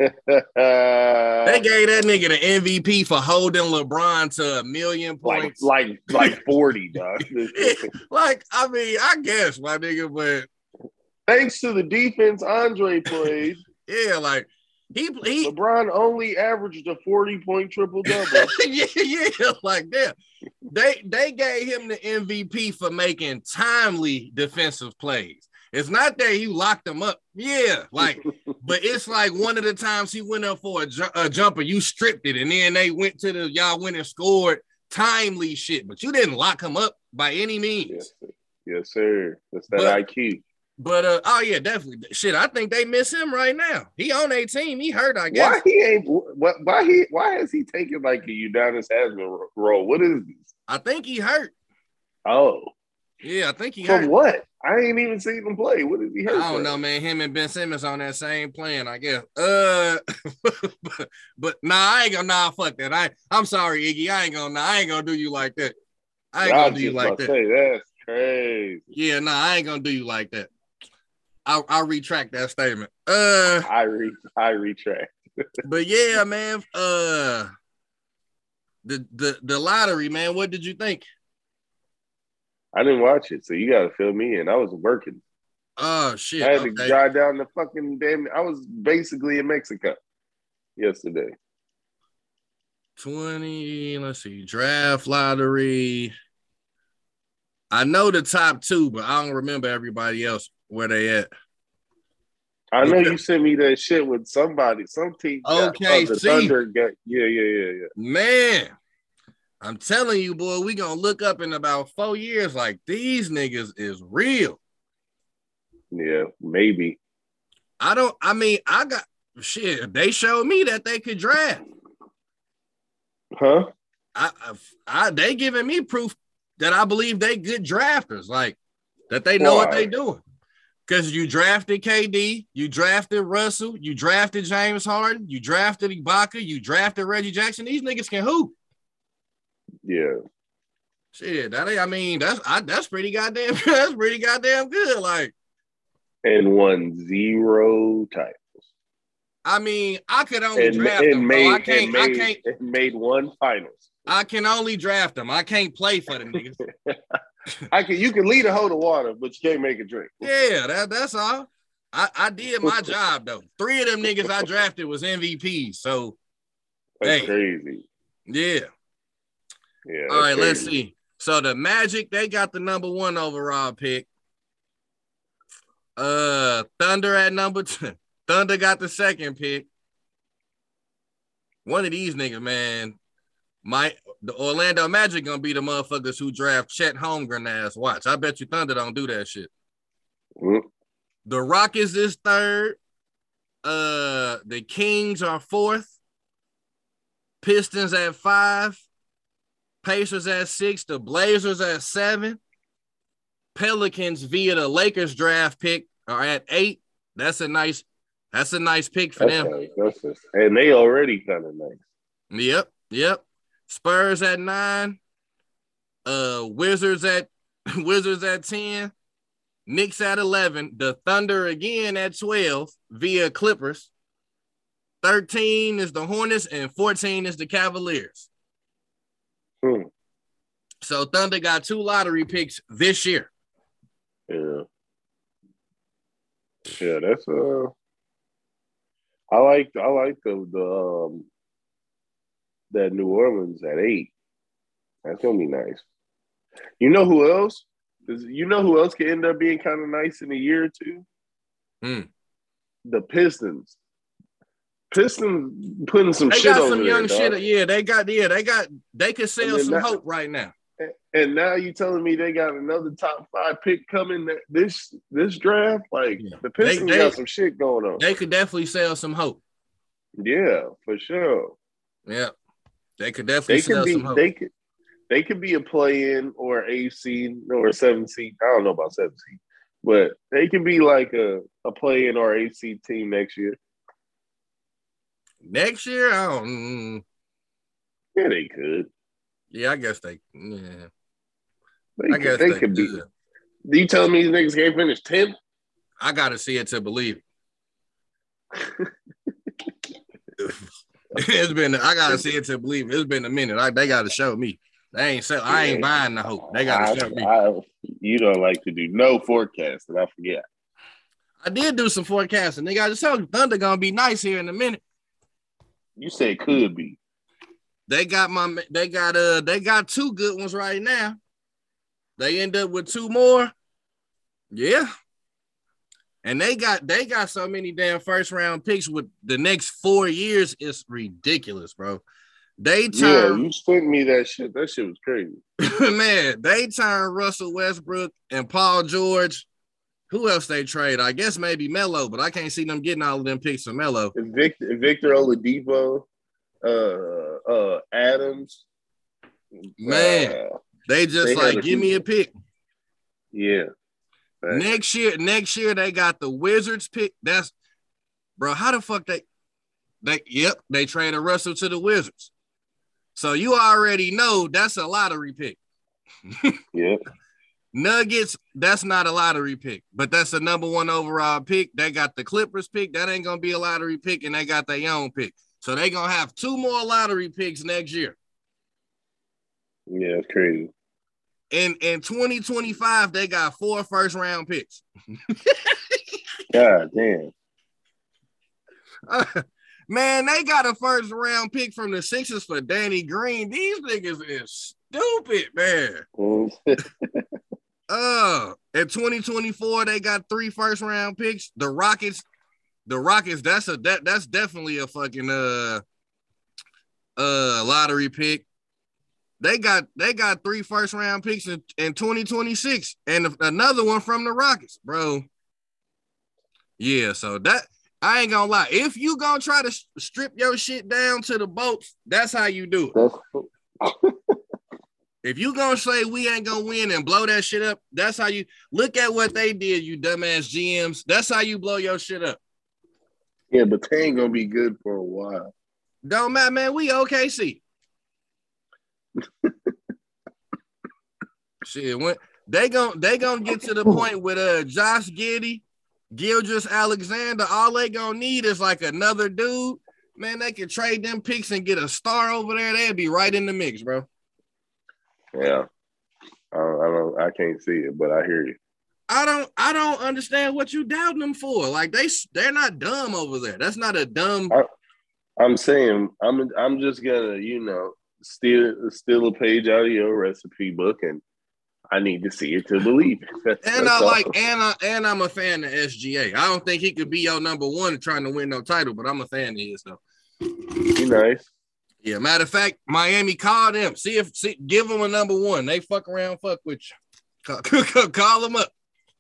Speaker 1: that nigga the M V P for holding LeBron to a million points.
Speaker 2: Like, like, like forty, dog.
Speaker 1: Like, I mean, I guess, my nigga, but
Speaker 2: thanks to the defense Andre played.
Speaker 1: Yeah, like he, he
Speaker 2: LeBron only averaged a forty-point triple-double.
Speaker 1: yeah, yeah, like that. They they gave him the M V P for making timely defensive plays. It's not that you locked him up. Yeah, like, but it's like one of the times he went up for a, ju- a jumper, you stripped it, and then they went to the, y'all went and scored timely shit, but you didn't lock him up by any means.
Speaker 2: Yes, sir. Yes, sir. That's that
Speaker 1: but,
Speaker 2: I Q.
Speaker 1: But, uh, oh, yeah, definitely. Shit, I think they miss him right now. He on a team. He hurt, I guess.
Speaker 2: Why he ain't, what, why he, why has he taken like a Udonis Haslam role? What is this?
Speaker 1: I think he hurt.
Speaker 2: Oh.
Speaker 1: Yeah, I think he
Speaker 2: From
Speaker 1: hurt.
Speaker 2: what? I ain't even seen him play. What did he hurt?
Speaker 1: I don't
Speaker 2: from?
Speaker 1: know, man. Him and Ben Simmons on that same plan, I guess. Uh, but, but nah, I ain't gonna. Nah, fuck that. I, I'm sorry, Iggy. I ain't gonna. Nah, I ain't gonna do you like that. I ain't
Speaker 2: I
Speaker 1: gonna do you like that.
Speaker 2: Say, that's crazy.
Speaker 1: Yeah, nah, I ain't gonna do you like that. I'll, I'll retract that statement. Uh,
Speaker 2: I re, I retract.
Speaker 1: But yeah, man. Uh, the the the lottery, man. What did you think?
Speaker 2: I didn't watch it, so you got to fill me in. I was working.
Speaker 1: Oh, shit.
Speaker 2: I had
Speaker 1: okay.
Speaker 2: to drive down the fucking damn. I was basically in Mexico yesterday.
Speaker 1: twenty, let's see, draft lottery. I know the top two, but I don't remember everybody else where they at.
Speaker 2: I know you sent me that shit with somebody, some team.
Speaker 1: Okay,
Speaker 2: got, oh,
Speaker 1: see.
Speaker 2: Thunder got, yeah, yeah, yeah, yeah.
Speaker 1: Man. I'm telling you, boy, we gonna look up in about four years like these niggas is real.
Speaker 2: Yeah, maybe.
Speaker 1: I don't, I mean, I got, shit, they showed me that they could draft.
Speaker 2: Huh?
Speaker 1: I, I, I they giving me proof that I believe they good drafters, like that they know
Speaker 2: Why?
Speaker 1: what they doing. Because you drafted K D, you drafted Russell, you drafted James Harden, you drafted Ibaka, you drafted Reggie Jackson. These niggas can hoop.
Speaker 2: Yeah.
Speaker 1: Shit, that I mean, that's I, that's pretty goddamn that's pretty goddamn good. Like,
Speaker 2: and won zero titles.
Speaker 1: I mean, I could only
Speaker 2: and,
Speaker 1: draft
Speaker 2: and
Speaker 1: them,
Speaker 2: made,
Speaker 1: so I can't.
Speaker 2: and made,
Speaker 1: I can't.
Speaker 2: and made one finals.
Speaker 1: I can only draft them. I can't play for them niggas.
Speaker 2: I can. You can lead a hoe to water, but you can't make a drink.
Speaker 1: Yeah, that, that's all. I, I did my job though. Three of them niggas I drafted was M V Ps. So
Speaker 2: that's
Speaker 1: hey,
Speaker 2: crazy.
Speaker 1: Yeah.
Speaker 2: Yeah.
Speaker 1: All right,
Speaker 2: crazy.
Speaker 1: let's see. So the Magic, they got the number one overall pick. Uh, Thunder at number two. Thunder got the second pick. One of these niggas, man, my the Orlando Magic gonna be the motherfuckers who draft Chet Holmgren ass. Watch, I bet you Thunder don't do that shit.
Speaker 2: Mm-hmm.
Speaker 1: The Rockets is third. Uh, the Kings are fourth. Pistons at five. Pacers at six. The Blazers at seven. Pelicans via the Lakers draft pick are at eight. That's a nice, that's a nice pick for
Speaker 2: that's
Speaker 1: them.
Speaker 2: Nice. That's just, and they already kind of nice.
Speaker 1: Yep, yep. Spurs at nine. Uh, Wizards at Wizards at ten. Knicks at eleven. The Thunder again at twelve via Clippers. thirteen is the Hornets and fourteen is the Cavaliers.
Speaker 2: Hmm.
Speaker 1: So Thunder got two lottery picks this year.
Speaker 2: Yeah. Yeah, that's uh I like I like the the um that New Orleans at eight. That's gonna be nice. You know who else? You know who else could end up being kind of nice in a year or two?
Speaker 1: Hmm.
Speaker 2: The Pistons. Pistons putting some
Speaker 1: they
Speaker 2: shit
Speaker 1: got
Speaker 2: over
Speaker 1: some young
Speaker 2: there,
Speaker 1: shit. Yeah, they got yeah, they got they could sell some
Speaker 2: that,
Speaker 1: hope right now.
Speaker 2: And now you telling me they got another top five pick coming this this draft? Like yeah. the Pistons they, they, got some shit going on.
Speaker 1: They could definitely sell some hope.
Speaker 2: Yeah, for sure.
Speaker 1: Yeah, they could definitely
Speaker 2: they
Speaker 1: sell
Speaker 2: could be,
Speaker 1: some hope.
Speaker 2: They could they could be a play-in or eight seed or a seven seed. I don't know about seven seed, but they can be like a, a play-in or eight seed team next year.
Speaker 1: Next year, I don't.
Speaker 2: Yeah, they could.
Speaker 1: Yeah, I guess they. Yeah,
Speaker 2: they
Speaker 1: I guess
Speaker 2: they,
Speaker 1: they
Speaker 2: could be. Do you telling me these niggas can't finish tenth?
Speaker 1: I gotta see it to believe it. It's been. I gotta see it to believe it. It's been a minute. I, they gotta show me. They ain't sell. I ain't buying the hope. They gotta
Speaker 2: I,
Speaker 1: show me.
Speaker 2: I, you don't like to do no forecast, and I forget.
Speaker 1: I did do some forecasting. They got to tell you, Thunder gonna be nice here in a minute.
Speaker 2: You say it could be.
Speaker 1: They got my. They got uh. They got two good ones right now. They end up with two more. Yeah. And they got they got so many damn first round picks with the next four years. It's ridiculous, bro. They turn.
Speaker 2: Yeah, you sent me that shit. That shit was crazy.
Speaker 1: Man, they turn Russell Westbrook and Paul George. Who else they trade? I guess maybe Melo, but I can't see them getting all of them picks from Melo.
Speaker 2: Victor, Victor Oladipo, uh, uh, Adams.
Speaker 1: Man, uh, they just they like give me a pick.
Speaker 2: Yeah.
Speaker 1: Right. Next year, next year they got the Wizards pick. That's bro. How the fuck they? They yep. They traded Russell to the Wizards. So you already know that's a lottery pick.
Speaker 2: Yep.
Speaker 1: Nuggets, that's not a lottery pick, but that's a number one overall pick. They got the Clippers pick. That ain't gonna be a lottery pick, and they got their own pick. So they gonna have two more lottery picks next year.
Speaker 2: Yeah, it's crazy.
Speaker 1: In in twenty twenty-five, they got four first round picks.
Speaker 2: God damn.
Speaker 1: Uh, man, they got a first round pick from the Sixers for Danny Green. These niggas is stupid, man. uh, in twenty twenty-four, they got three first round picks. The Rockets, the Rockets, that's a that, that's definitely a fucking uh uh lottery pick. They got they got three first round picks in, in twenty twenty-six and another one from the Rockets, bro. Yeah, so that I ain't gonna lie. If you gonna try to strip your shit down to the bolts, that's how you do it. If you gonna say we ain't gonna win and blow that shit up, that's how you look at what they did, you dumbass G Ms. That's how you blow your shit up.
Speaker 2: Yeah, but they ain't gonna be good for a while.
Speaker 1: Don't matter, man. We O K C. Shit, when they gon' they gonna get to the point with uh Josh Giddey, Gilgeous Alexander. All they gonna need is like another dude. Man, they can trade them picks and get a star over there. They'd be right in the mix, bro.
Speaker 2: Yeah, I don't, I don't, I can't see it, but I hear you.
Speaker 1: I don't, I don't understand what you doubting them for. Like they, they're not dumb over there. That's not a dumb.
Speaker 2: I, I'm saying, I'm, I'm just gonna, you know, steal, steal a page out of your recipe book, and I need to see it to believe it. That's,
Speaker 1: and
Speaker 2: that's
Speaker 1: I
Speaker 2: all.
Speaker 1: like, and I, and I'm a fan of S G A. I don't think he could be your number one trying to win no title, but I'm a fan of his though.
Speaker 2: He nice.
Speaker 1: Yeah, matter of fact, Miami called him. See if see, give him a number one. They fuck around, fuck with you. Call, call them up.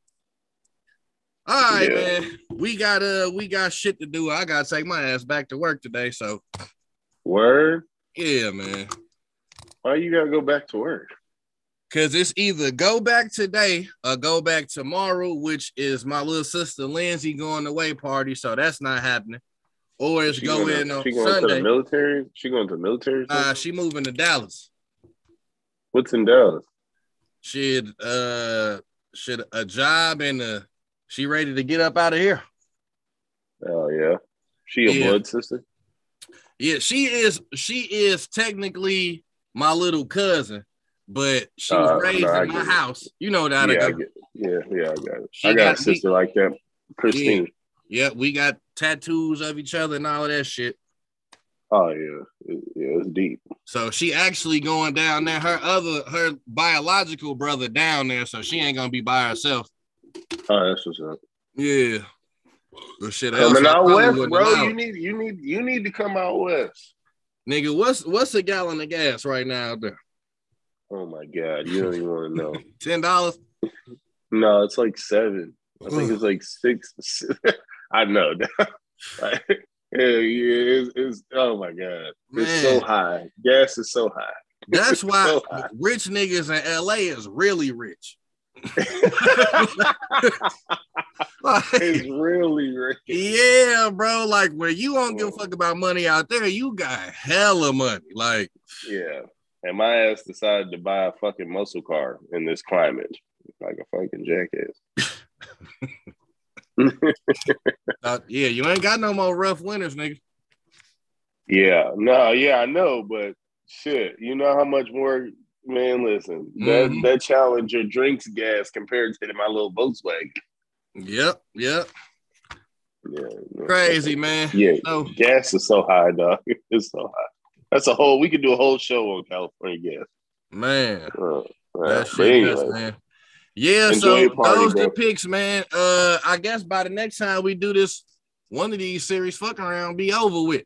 Speaker 1: All right, yeah. Man. We got uh we got shit to do. I gotta take my ass back to work today. So
Speaker 2: word?
Speaker 1: Yeah, man.
Speaker 2: Why you gotta go back to work?
Speaker 1: Cause it's either go back today or go back tomorrow, which is my little sister Lindsay going away party. So that's not happening. Or it's
Speaker 2: she
Speaker 1: go
Speaker 2: gonna,
Speaker 1: in on
Speaker 2: she going
Speaker 1: Sunday.
Speaker 2: To the military? She going to the military?
Speaker 1: Uh, she moving to Dallas.
Speaker 2: What's in Dallas?
Speaker 1: She uh should a job and uh she ready to get up out of here.
Speaker 2: Oh yeah. She a
Speaker 1: yeah.
Speaker 2: blood sister?
Speaker 1: Yeah, she is she is technically my little cousin, but she was uh, raised no, in my house. It. You know that
Speaker 2: yeah,
Speaker 1: I
Speaker 2: I get it. Yeah, yeah, I got it.
Speaker 1: She
Speaker 2: I got,
Speaker 1: got
Speaker 2: a sister
Speaker 1: we,
Speaker 2: like that. Christine.
Speaker 1: Yeah. yeah, we got tattoos of each other and all of that shit.
Speaker 2: Oh yeah, it, yeah, it's deep.
Speaker 1: So she actually going down there. Her other, her biological brother down there, so she ain't gonna be by herself.
Speaker 2: Oh, that's what's up.
Speaker 1: Yeah. Well, shit,
Speaker 2: coming out west, bro. You need, you need, you need to come out west,
Speaker 1: nigga. What's what's a gallon of gas right now out there?
Speaker 2: Oh my god, you don't even want to know.
Speaker 1: Ten dollars?
Speaker 2: No, it's like seven. I think it's like six. I know. Like, yeah, yeah, it's, it's oh my god, Man. It's so high. Gas is so high.
Speaker 1: That's why so high. Rich niggas in L A is really rich. Like,
Speaker 2: it's really rich.
Speaker 1: Yeah, bro. Like where you don't give a fuck about money out there, you got hella money. Like,
Speaker 2: yeah. And my ass decided to buy a fucking muscle car in this climate, like a fucking jackass.
Speaker 1: uh, yeah, you ain't got no more rough winters, nigga.
Speaker 2: Yeah, no, yeah, I know, but shit, you know how much more, man, listen, that, mm-hmm. that Challenger drinks gas compared to my little Volkswagen.
Speaker 1: Yep, yep.
Speaker 2: Yeah, no,
Speaker 1: crazy, man.
Speaker 2: Yeah,
Speaker 1: so,
Speaker 2: gas is so high, dog. It's so high. That's a whole, we could do a whole show on California gas.
Speaker 1: Man.
Speaker 2: Uh,
Speaker 1: that shit
Speaker 2: anyway.
Speaker 1: nuts, man. Yeah,
Speaker 2: Enjoy
Speaker 1: so
Speaker 2: party,
Speaker 1: those
Speaker 2: bro.
Speaker 1: the picks, man. Uh, I guess by the next time we do this, one of these series fucking around be over with.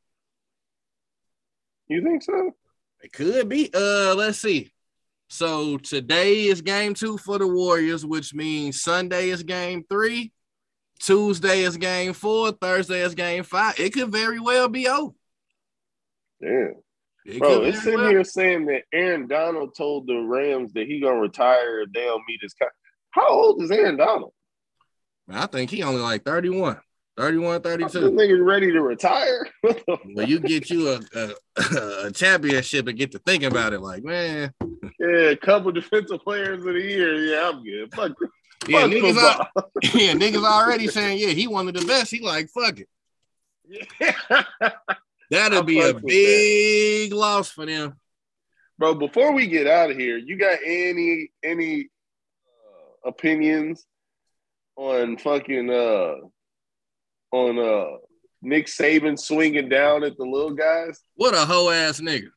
Speaker 2: You think so?
Speaker 1: It could be. Uh, let's see. So today is game two for the Warriors, which means Sunday is game three, Tuesday is game four, Thursday is game five. It could very well be over.
Speaker 2: Yeah.
Speaker 1: It
Speaker 2: Bro, it's sitting well. here saying that Aaron Donald told the Rams that he gonna retire if they don't meet his contract. How old is Aaron Donald?
Speaker 1: I think he only like thirty-one, thirty-one, thirty-two.
Speaker 2: This nigga's ready to retire.
Speaker 1: Well, you get you a, a, a championship and get to thinking about it like, man.
Speaker 2: Yeah, a couple defensive players of the year. Yeah, I'm good. Fuck,
Speaker 1: yeah,
Speaker 2: fuck
Speaker 1: niggas are, yeah, niggas already saying, yeah, he one of the best. He like, fuck it.
Speaker 2: Yeah.
Speaker 1: That'll be a big that. loss for them.
Speaker 2: Bro, before we get out of here, you got any any uh, opinions on fucking uh on uh Nick Saban swinging down at the little guys?
Speaker 1: What a hoe ass nigga.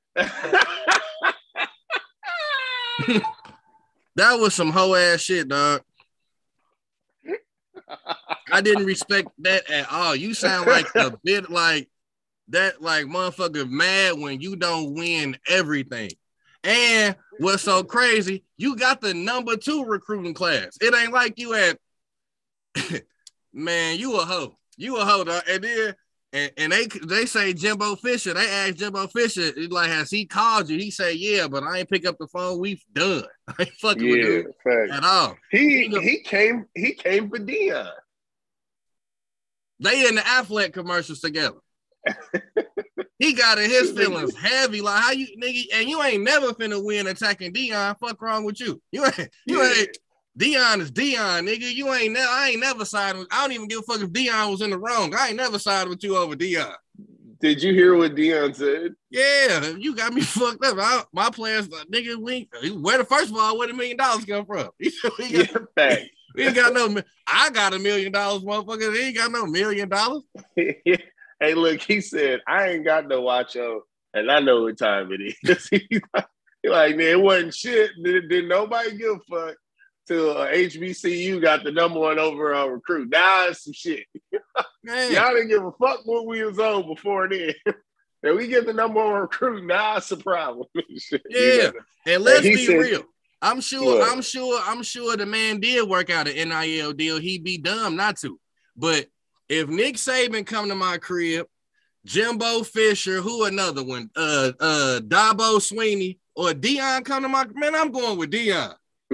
Speaker 1: That was some hoe ass shit, dog. I didn't respect that at all. You sound like a bit like that, like motherfucker mad when you don't win everything. And what's so crazy, you got the number two recruiting class. It ain't like you had, man, you a hoe. You a hold on, and then and, and they they say Jimbo Fisher. They asked Jimbo Fisher, like, has he called you? He said, yeah, but I ain't pick up the phone. We done. I ain't fucking
Speaker 2: yeah,
Speaker 1: with dude
Speaker 2: fact.
Speaker 1: at all.
Speaker 2: He he came he came for Dion.
Speaker 1: They in the Affleck commercials together. He got in his feelings heavy. Like, how you nigga, and you ain't never finna win attacking Dion. Fuck wrong with you? You ain't you
Speaker 2: Yeah.
Speaker 1: ain't Dion is Dion, nigga. You ain't never I ain't never sided with I don't even give a fuck if Dion was in the wrong. I ain't never sided with you over Dion.
Speaker 2: Did you hear what Dion said?
Speaker 1: Yeah, you got me fucked up. I, my players, like, nigga, we where the first of all, where the million dollars come from? we, got,
Speaker 2: Yeah, fact.
Speaker 1: we ain't got no I got a million dollars, motherfucker. He ain't got no million dollars.
Speaker 2: Hey, look, he said, I ain't got no watch on, and I know what time it is. He's like, man, it wasn't shit. Did, did nobody give a fuck till uh, H B C U got the number one overall recruit. Now it's some shit.
Speaker 1: Man.
Speaker 2: Y'all didn't give a fuck what we was on before then. And we get the number one recruit, now it's a problem.
Speaker 1: Yeah,
Speaker 2: you know?
Speaker 1: and let's
Speaker 2: and
Speaker 1: be
Speaker 2: said,
Speaker 1: real. I'm sure,
Speaker 2: what?
Speaker 1: I'm sure, I'm sure the man did work out an N I L deal. He'd be dumb not to. But if Nick Saban come to my crib, Jimbo Fisher, who another one, uh, uh, Dabo Sweeney, or Dion come to my man, I'm going with Dion.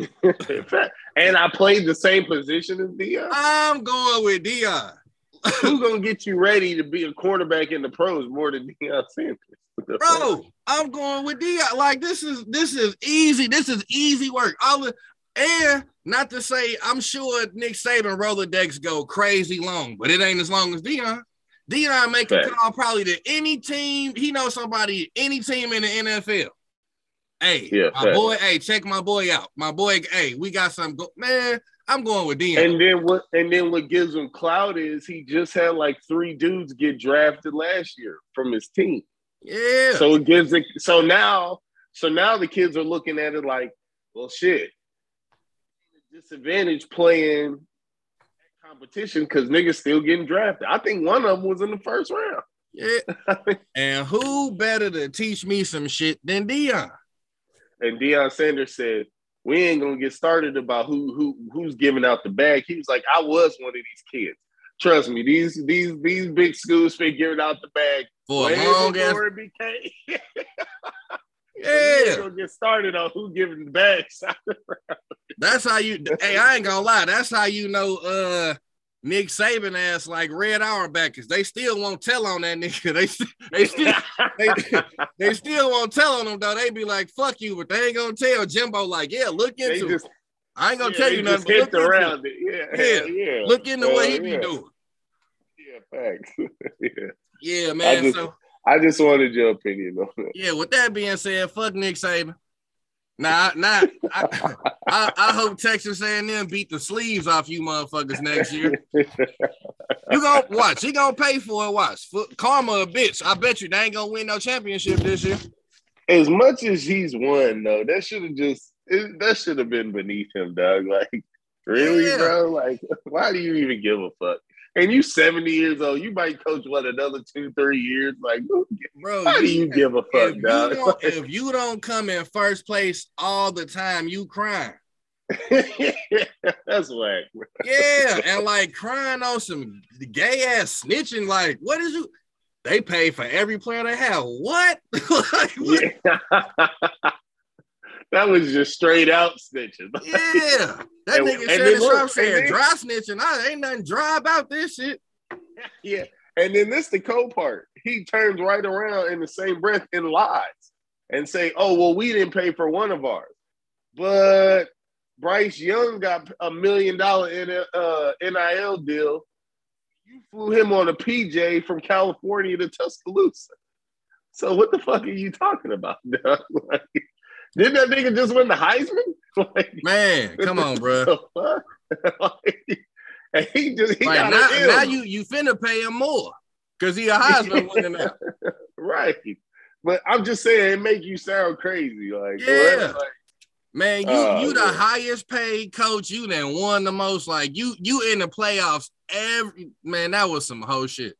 Speaker 2: And I played the same position as Dion.
Speaker 1: I'm going with Dion.
Speaker 2: Who's gonna get you ready to be a quarterback in the pros more than Deion Sanders?
Speaker 1: Bro, I'm going with Dion. Like, this is this is easy. This is easy work. All the, and not to say, I'm sure Nick Saban Rolodex go crazy long, but it ain't as long as Dion. Dion make a call probably to any team. He knows somebody, any team in the N F L. Hey,
Speaker 2: yeah,
Speaker 1: my fact. boy, hey, check my boy out. My boy, hey, we got some, go- man, I'm going with Dion.
Speaker 2: And then what and then what gives him clout is he just had like three dudes get drafted last year from his team.
Speaker 1: Yeah.
Speaker 2: So it gives it so now, so now the kids are looking at it like, well, shit. Disadvantage playing competition because niggas still getting drafted. I think one of them was in the first round.
Speaker 1: Yeah. And who better to teach me some shit than Dion?
Speaker 2: And Deion Sanders said, we ain't gonna get started about who who who's giving out the bag. He was like, I was one of these kids. Trust me, these these these big schools been giving out the bag
Speaker 1: for a long ass.
Speaker 2: It became.
Speaker 1: Yeah,
Speaker 2: so we ain't gonna get started on who giving the bags.
Speaker 1: That's how you. Hey, I ain't gonna lie. That's how you know. Uh, Nick Saban ass like Red Auerbach, because they still won't tell on that nigga. They they still they, they still won't tell on him though. They be like, "Fuck you," but they ain't gonna tell Jimbo like, "Yeah, look into
Speaker 2: just,
Speaker 1: it." I ain't gonna
Speaker 2: yeah,
Speaker 1: tell you nothing. But look
Speaker 2: around
Speaker 1: into
Speaker 2: it.
Speaker 1: it. Yeah,
Speaker 2: yeah, yeah.
Speaker 1: Look into uh, what he
Speaker 2: yeah.
Speaker 1: be doing.
Speaker 2: Yeah, facts. yeah.
Speaker 1: Yeah, man.
Speaker 2: I just,
Speaker 1: so
Speaker 2: I just wanted your opinion on that.
Speaker 1: Yeah. With that being said, fuck Nick Saban. Nah, nah. I, I, I hope Texas A and M beat the sleeves off you motherfuckers next year. You gonna watch? He gonna pay for it. Watch. Karma a bitch. I bet you they ain't gonna win no championship this year.
Speaker 2: As much as he's won, though, that should have just it, that should have been beneath him, dog. Like, really, yeah. bro? Like, why do you even give a fuck? And you seventy years old, you might coach what another two, three years. Like, bro, why do you give a fuck,
Speaker 1: if
Speaker 2: dog?
Speaker 1: You don't, if you don't come in first place all the time, you crying.
Speaker 2: That's whack, bro.
Speaker 1: Yeah, and like crying on some gay ass snitching. Like, what is you? They pay for every player they have. What? Like, what?
Speaker 2: Yeah. That was just straight out snitching.
Speaker 1: Yeah. That and, nigga Shannon Sharp said dry snitching. I ain't nothing dry about this shit.
Speaker 2: Yeah. And then this the cold part. He turns right around in the same breath and lies and say, oh, well, we didn't pay for one of ours. But Bryce Young got a million dollar uh, N I L deal. You flew him on a P J from California to Tuscaloosa. So what the fuck are you talking about, dog? Like, didn't that nigga just win the Heisman? Like,
Speaker 1: man, come on, bro.
Speaker 2: Like, and he just he
Speaker 1: like,
Speaker 2: got
Speaker 1: now, now you you finna pay him more because he a Heisman winner now.
Speaker 2: Right. But I'm just saying it make you sound crazy. Like,
Speaker 1: yeah.
Speaker 2: Like,
Speaker 1: man, you uh, you the yeah. highest paid coach. You done won the most. Like you you in the playoffs every man. That was some whole shit.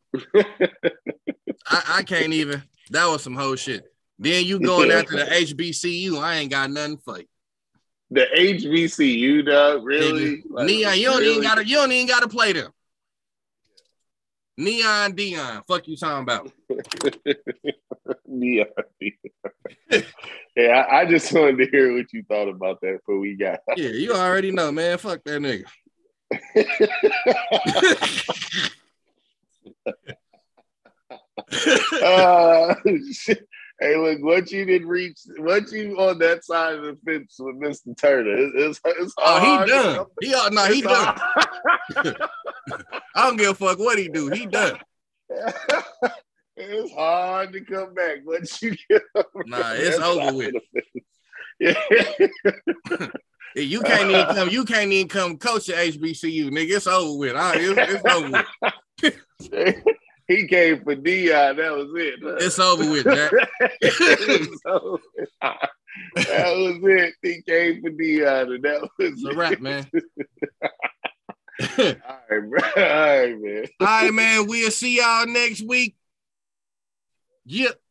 Speaker 1: I, I can't even. That was some whole shit. Then you going after the H B C U. I ain't got nothing for you.
Speaker 2: The H B C U, dog, really?
Speaker 1: Like, Neon, you don't
Speaker 2: really?
Speaker 1: even gotta you don't even gotta play them. Neon Dion. Fuck you talking about?
Speaker 2: Neon Dion. Yeah, I, I just wanted to hear what you thought about that before we got.
Speaker 1: Yeah, you already know, man. Fuck that nigga.
Speaker 2: uh, shit. Hey, look, what you didn't reach, what you on that side of the fence with Mister Turner. It, it's, it's
Speaker 1: oh,
Speaker 2: hard.
Speaker 1: he done. He uh, no, he done. I don't give a fuck what he do. He done.
Speaker 2: It's hard to come back once you get over
Speaker 1: Nah, it's over with.
Speaker 2: Yeah.
Speaker 1: You can't even come. You can't even come coach at H B C U, nigga. It's over with. Right, it's, it's over with.
Speaker 2: He came for Dion. That was it. Huh?
Speaker 1: It's over with, Jack.
Speaker 2: It over with. That was it. He came for Dion, and that was
Speaker 1: it's a wrap, man.
Speaker 2: All right, bro. All right, man.
Speaker 1: All right, man. We'll see y'all next week. Yep.